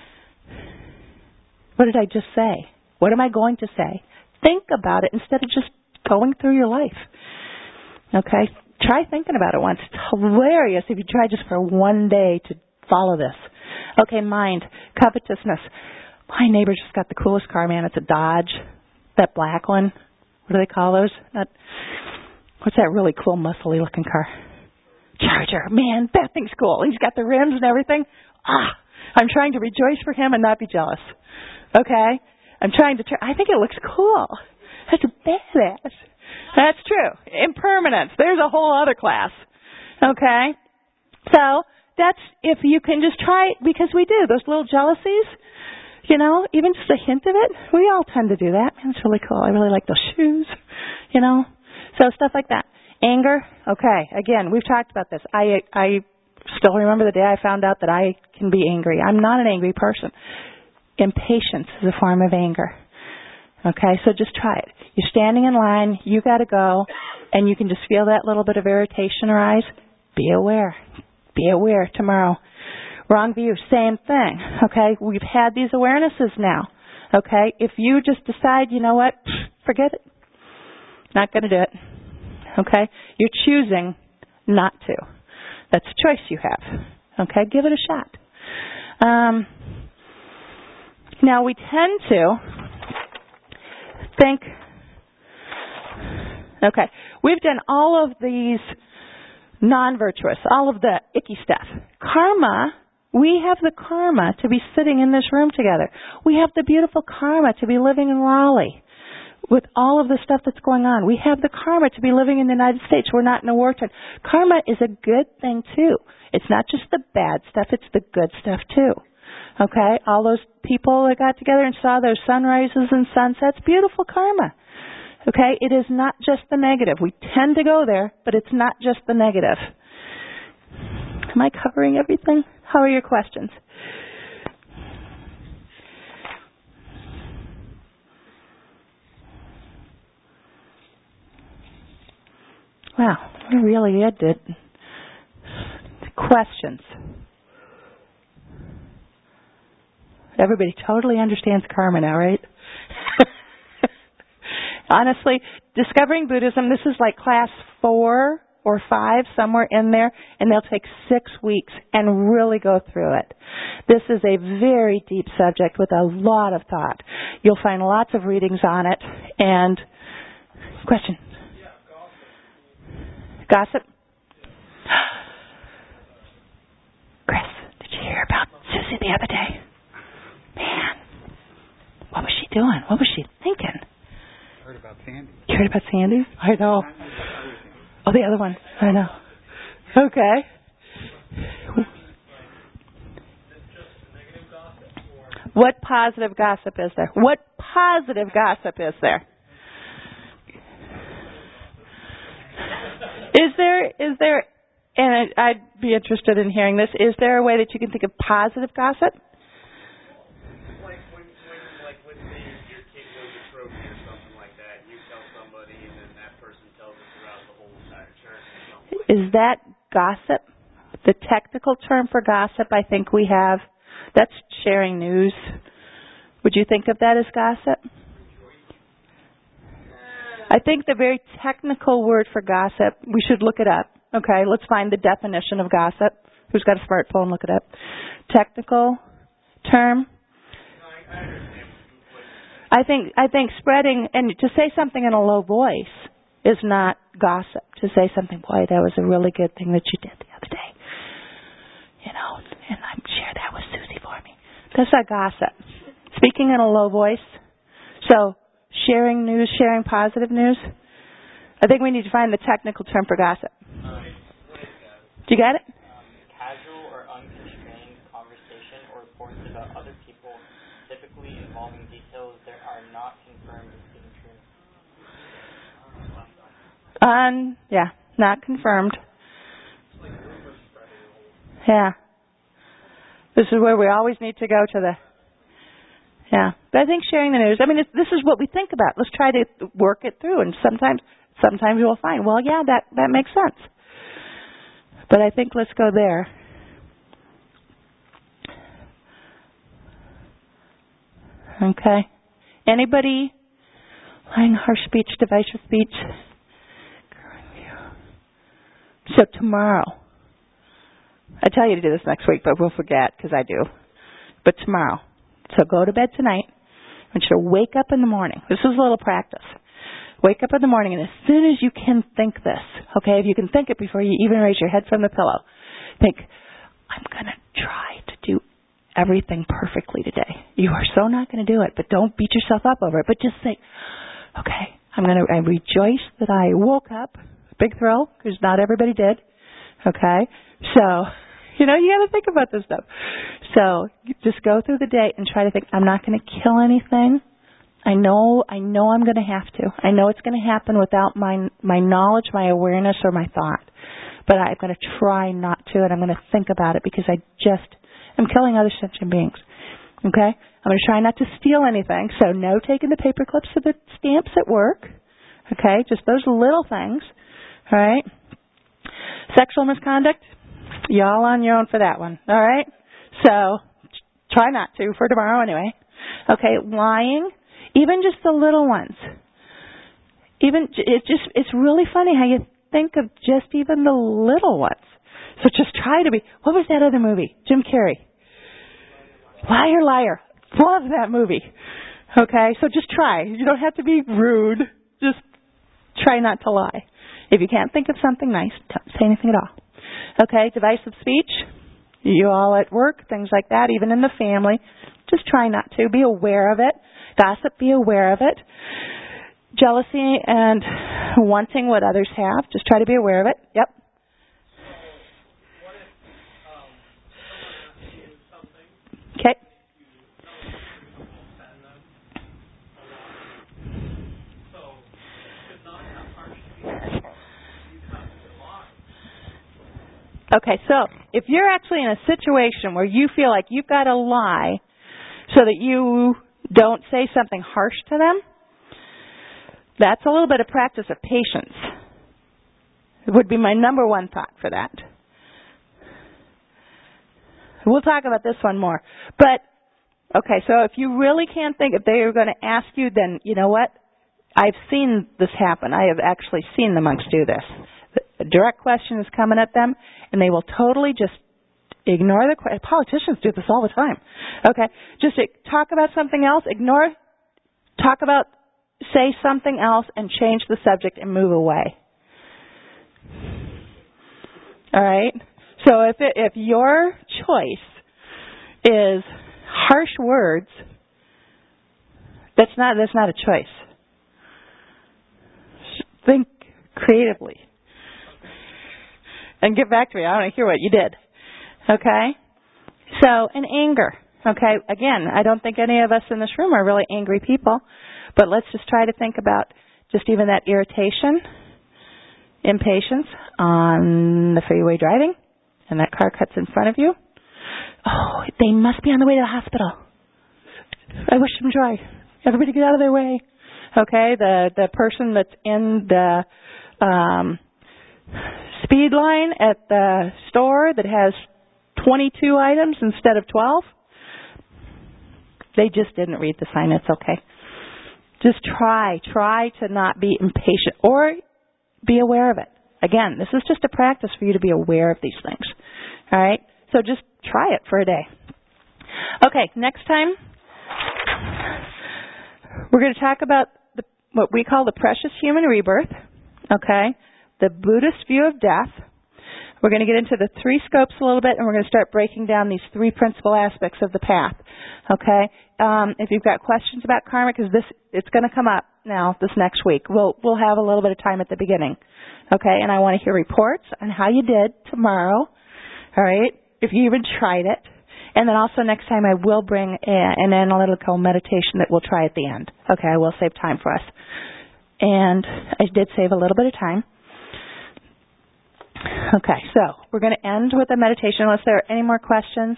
What did I just say? What am I going to say? Think about it instead of just going through your life. Okay? Try thinking about it once. It's hilarious if you try just for one day to follow this. Okay, mind. Covetousness. My neighbor just got the coolest car, man. It's a Dodge. That black one. What do they call those? That, what's that really cool, muscly looking car? Charger. Man, that thing's cool. He's got the rims and everything. Ah, I'm trying to rejoice for him and not be jealous. Okay? I'm trying to, try, I think it looks cool. That's a badass. That's true. Impermanence. There's a whole other class. Okay? So, that's, if you can just try it, because we do, those little jealousies, you know, even just a hint of it, we all tend to do that. Man, it's really cool. I really like those shoes, you know. So, stuff like that. Anger, okay. Again, we've talked about this. I, I still remember the day I found out that I can be angry. I'm not an angry person. Impatience is a form of anger. Okay, so just try it. You're standing in line, you got to go, and you can just feel that little bit of irritation arise. Be aware. Be aware tomorrow. Wrong view, same thing. Okay, we've had these awarenesses now. Okay, if you just decide, you know what, forget it. Not going to do it. Okay, you're choosing not to. That's a choice you have. Okay, give it a shot. Um, now we tend to think, okay, we've done all of these non-virtuous, all of the icky stuff. Karma, we have the karma to be sitting in this room together. We have the beautiful karma to be living in Raleigh with all of the stuff that's going on. We have the karma to be living in the United States. We're not in a war time. Karma is a good thing, too. It's not just the bad stuff, it's the good stuff, too. Okay? All those people that got together and saw those sunrises and sunsets, beautiful karma. Okay? It is not just the negative. We tend to go there, but it's not just the negative. Am I covering everything? How are your questions? Wow, we really did. Questions. Everybody totally understands karma now, right? Honestly, discovering Buddhism, this is like class four or five, somewhere in there, and they'll take six weeks and really go through it. This is a very deep subject with a lot of thought. You'll find lots of readings on it. And, question? Gossip? Chris, did you hear about Susie the other day? Man, what was she doing? What was she thinking? I heard about Sandy. You heard about Sandy? I know. Oh, the other one. I know. Okay. What positive gossip is there? What positive gossip is there? Is there, is there, and I'd be interested in hearing this, is there a way that you can think of positive gossip? Like when, when like let's say your kid wins a trophy or something like that, you tell somebody and then that person tells a Is that gossip? The technical term for gossip, I think we have, that's sharing news. Would you think of that as gossip? I think the very technical word for gossip, we should look it up. Okay, let's find the definition of gossip. Who's got a smartphone? Look it up. Technical term. I think I think spreading, and to say something in a low voice is not gossip. To say something, boy, that was a really good thing that you did the other day. You know, and I'm share that with Susie for me. That's not gossip. Speaking in a low voice. So sharing news, sharing positive news. I think we need to find the technical term for gossip. Um, Do you get it? Um, casual or unconstrained conversation or reports about other people, typically involving details that are not confirmed as being true. Un, yeah, not confirmed. Yeah. This is where we always need to go to the, yeah. But I think sharing the news, I mean, it's, this is what we think about. Let's try to work it through. And sometimes, sometimes you'll find, well, yeah, that, that makes sense. But I think let's go there. Okay. Anybody? Lying, harsh speech, divisive speech. So tomorrow, I tell you to do this next week, but we'll forget because I do. But tomorrow, so go to bed tonight. I want you to wake up in the morning. This is a little practice. Wake up in the morning, and as soon as you can think this, okay, if you can think it before you even raise your head from the pillow, think, I'm going to try to do everything perfectly today. You are so not going to do it, but don't beat yourself up over it. But just say, okay, I'm going to I rejoice that I woke up. Big thrill, because not everybody did. Okay? So, you know, you got to think about this stuff. So, just go through the day and try to think, I'm not going to kill anything. I know I know I'm going to have to. I know it's going to happen without my my knowledge, my awareness, or my thought. But I'm going to try not to, and I'm going to think about it because I just am killing other sentient beings. Okay? I'm going to try not to steal anything. So, no taking the paper clips or the stamps at work. Okay? Just those little things. All right? Sexual misconduct, y'all on your own for that one. All right? So, try not to for tomorrow anyway. Okay, lying, even just the little ones. Even, it's just, it's really funny how you think of just even the little ones. So just try to be, what was that other movie? Jim Carrey. Liar, Liar. Love that movie. Okay, so just try. You don't have to be rude. Just try not to lie. If you can't think of something nice, don't say anything at all. Okay, divisive speech, you all at work, things like that, even in the family, just try not to. Be aware of it. Gossip, be aware of it. Jealousy and wanting what others have, just try to be aware of it. Yep. Okay. Okay, so if you're actually in a situation where you feel like you've got to lie so that you don't say something harsh to them, that's a little bit of practice of patience. It would be my number one thought for that. We'll talk about this one more. But, okay, so if you really can't think, if they are going to ask you, then you know what? I've seen this happen. I have actually seen the monks do this. A direct question is coming at them, and they will totally just ignore the question. Politicians do this all the time. Okay, just talk about something else, ignore, talk about, say something else, and change the subject and move away. All right? So if it, if your choice is harsh words, that's not that's not a choice. Think creatively. And get back to me. I want to hear what you did. Okay? So, and anger. Okay? Again, I don't think any of us in this room are really angry people. But let's just try to think about just even that irritation, impatience on the freeway driving, and that car cuts in front of you. Oh, they must be on the way to the hospital. I wish them joy. Everybody get out of their way. Okay? The, the person that's in the, um, speed line at the store that has twenty-two items instead of twelve? They just didn't read the sign. It's okay. Just try. Try to not be impatient or be aware of it. Again, this is just a practice for you to be aware of these things. All right? So just try it for a day. Okay, next time, we're going to talk about the, what we call the precious human rebirth. Okay? The Buddhist view of death. We're going to get into the three scopes a little bit, and we're going to start breaking down these three principal aspects of the path. Okay? Um, if you've got questions about karma, because this it's going to come up now this next week. We'll we'll have a little bit of time at the beginning. Okay? And I want to hear reports on how you did tomorrow. All right? If you even tried it. And then also next time I will bring a, an analytical meditation that we'll try at the end. Okay? I will save time for us. And I did save a little bit of time. Okay, so we're going to end with a meditation unless there are any more questions.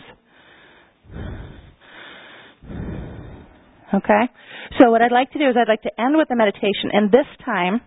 Okay, so what I'd like to do is I'd like to end with a meditation, and this time,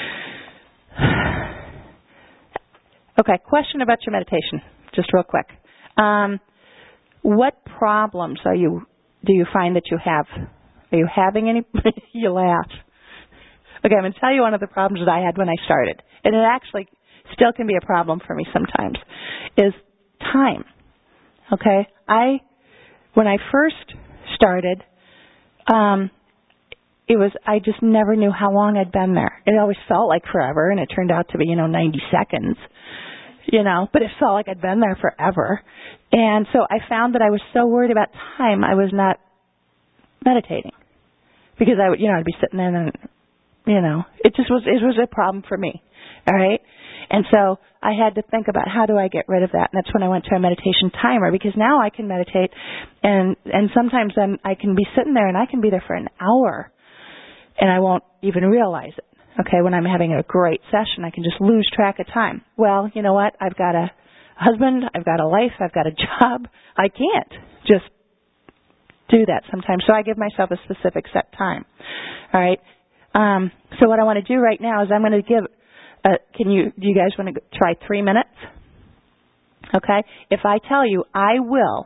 okay, question about your meditation, just real quick. Um, what problems are you, do you find that you have? Are you having any, you laugh. Okay, I'm going to tell you one of the problems that I had when I started, and it actually still can be a problem for me sometimes, is time. Okay? I, when I first started, um, it was, I just never knew how long I'd been there. It always felt like forever, and it turned out to be, you know, ninety seconds, you know, but it felt like I'd been there forever. And so I found that I was so worried about time, I was not meditating. Because I would, you know, I'd be sitting there and, you know, it just was, it was a problem for me. All right? And so I had to think about how do I get rid of that. And that's when I went to a meditation timer, because now I can meditate, and and sometimes I'm, I can be sitting there and I can be there for an hour and I won't even realize it. Okay, when I'm having a great session, I can just lose track of time. Well, you know what? I've got a husband, I've got a life, I've got a job. I can't just do that sometimes. So I give myself a specific set time. All right? Um, so what I want to do right now is I'm going to give Uh, can you, do you guys want to try three minutes? Okay? If I tell you, I will,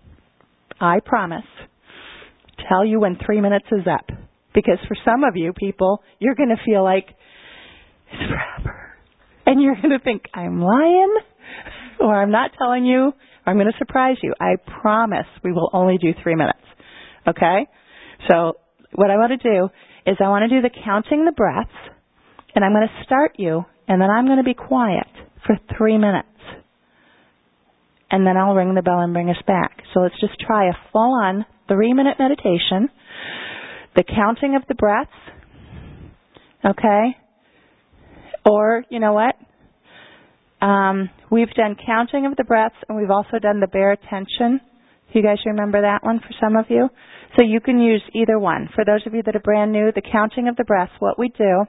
I promise, tell you when three minutes is up. Because for some of you people, you're going to feel like it's forever. And you're going to think, I'm lying, or I'm not telling you, or I'm going to surprise you. I promise we will only do three minutes. Okay? So what I want to do is I want to do the counting the breaths. And I'm going to start you, and then I'm going to be quiet for three minutes. And then I'll ring the bell and bring us back. So let's just try a full-on three-minute meditation. The counting of the breaths. Okay? Or, you know what? Um, we've done counting of the breaths, and we've also done the bare attention. Do you guys remember that one for some of you? So you can use either one. For those of you that are brand new, the counting of the breaths, what we do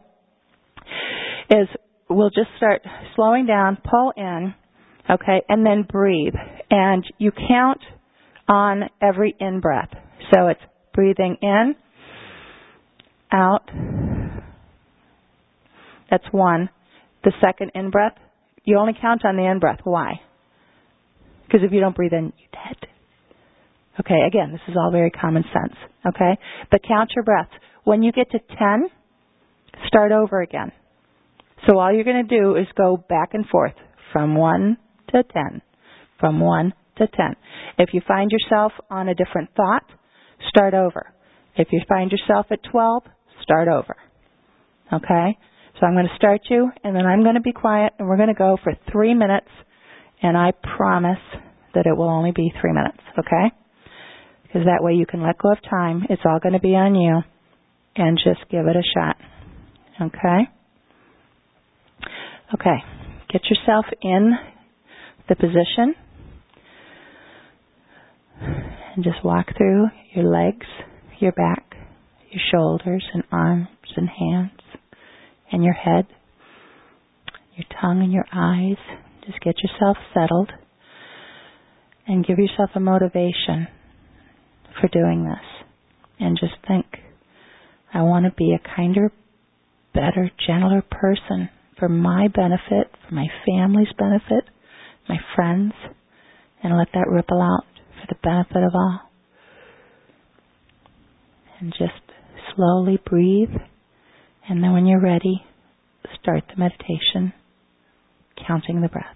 is we'll just start slowing down, pull in, okay, and then breathe. And you count on every in-breath. So it's breathing in, out. That's one. The second in-breath, you only count on the in-breath. Why? Because if you don't breathe in, you're dead. Okay, again, this is all very common sense, okay? But count your breaths. When you get to ten, start over again. So all you're going to do is go back and forth from one to ten, from one to ten. If you find yourself on a different thought, start over. If you find yourself at twelve, start over. Okay? So I'm going to start you, and then I'm going to be quiet, and we're going to go for three minutes, and I promise that it will only be three minutes, okay? Because that way you can let go of time. It's all going to be on you, and just give it a shot. Okay? Okay. Get yourself in the position, and just walk through your legs, your back, your shoulders and arms and hands, and your head, your tongue and your eyes. Just get yourself settled and give yourself a motivation for doing this. And just think, I want to be a kinder, better, gentler person for my benefit, for my family's benefit, my friends, and let that ripple out for the benefit of all. And just slowly breathe, and then when you're ready, start the meditation, counting the breaths.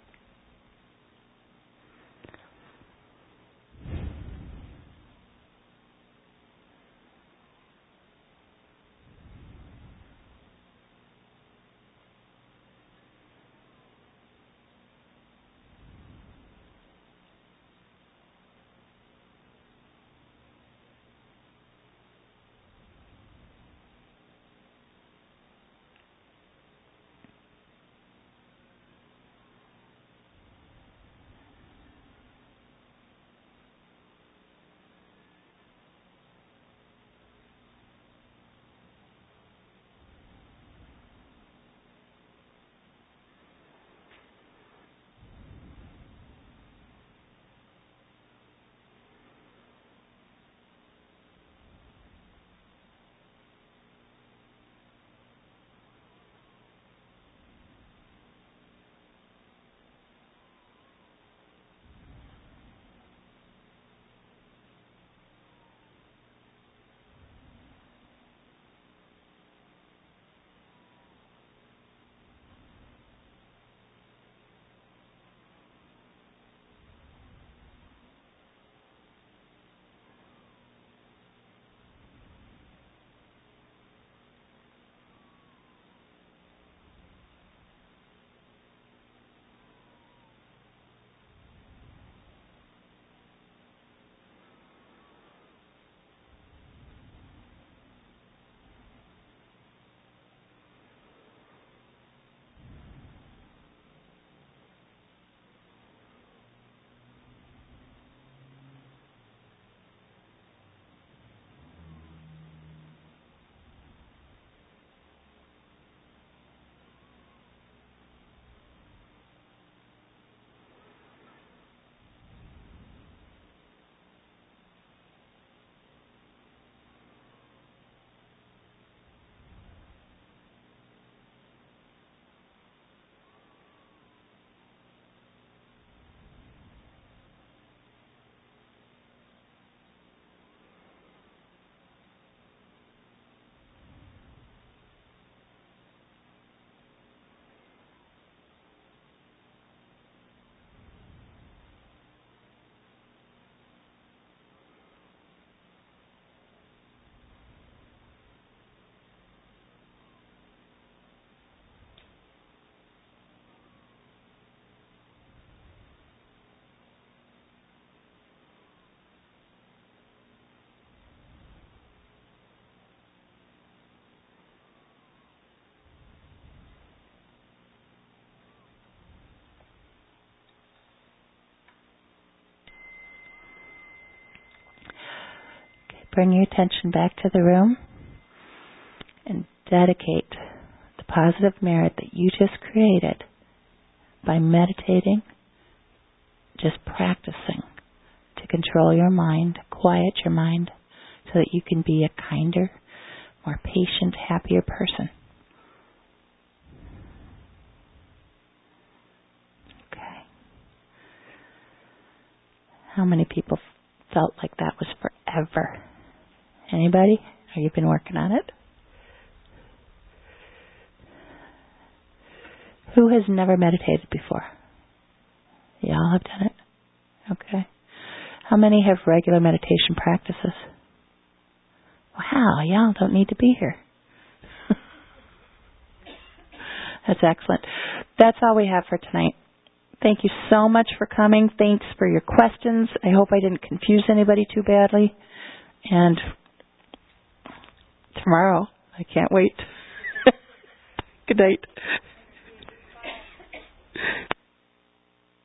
Bring your attention back to the room and dedicate the positive merit that you just created by meditating, just practicing to control your mind, quiet your mind, so that you can be a kinder, more patient, happier person. Okay. How many people felt like that was forever? Anybody? Have you been working on it? Who has never meditated before? Y'all have done it? Okay. How many have regular meditation practices? Wow, y'all don't need to be here. That's excellent. That's all we have for tonight. Thank you so much for coming. Thanks for your questions. I hope I didn't confuse anybody too badly. And tomorrow, I can't wait. Good night.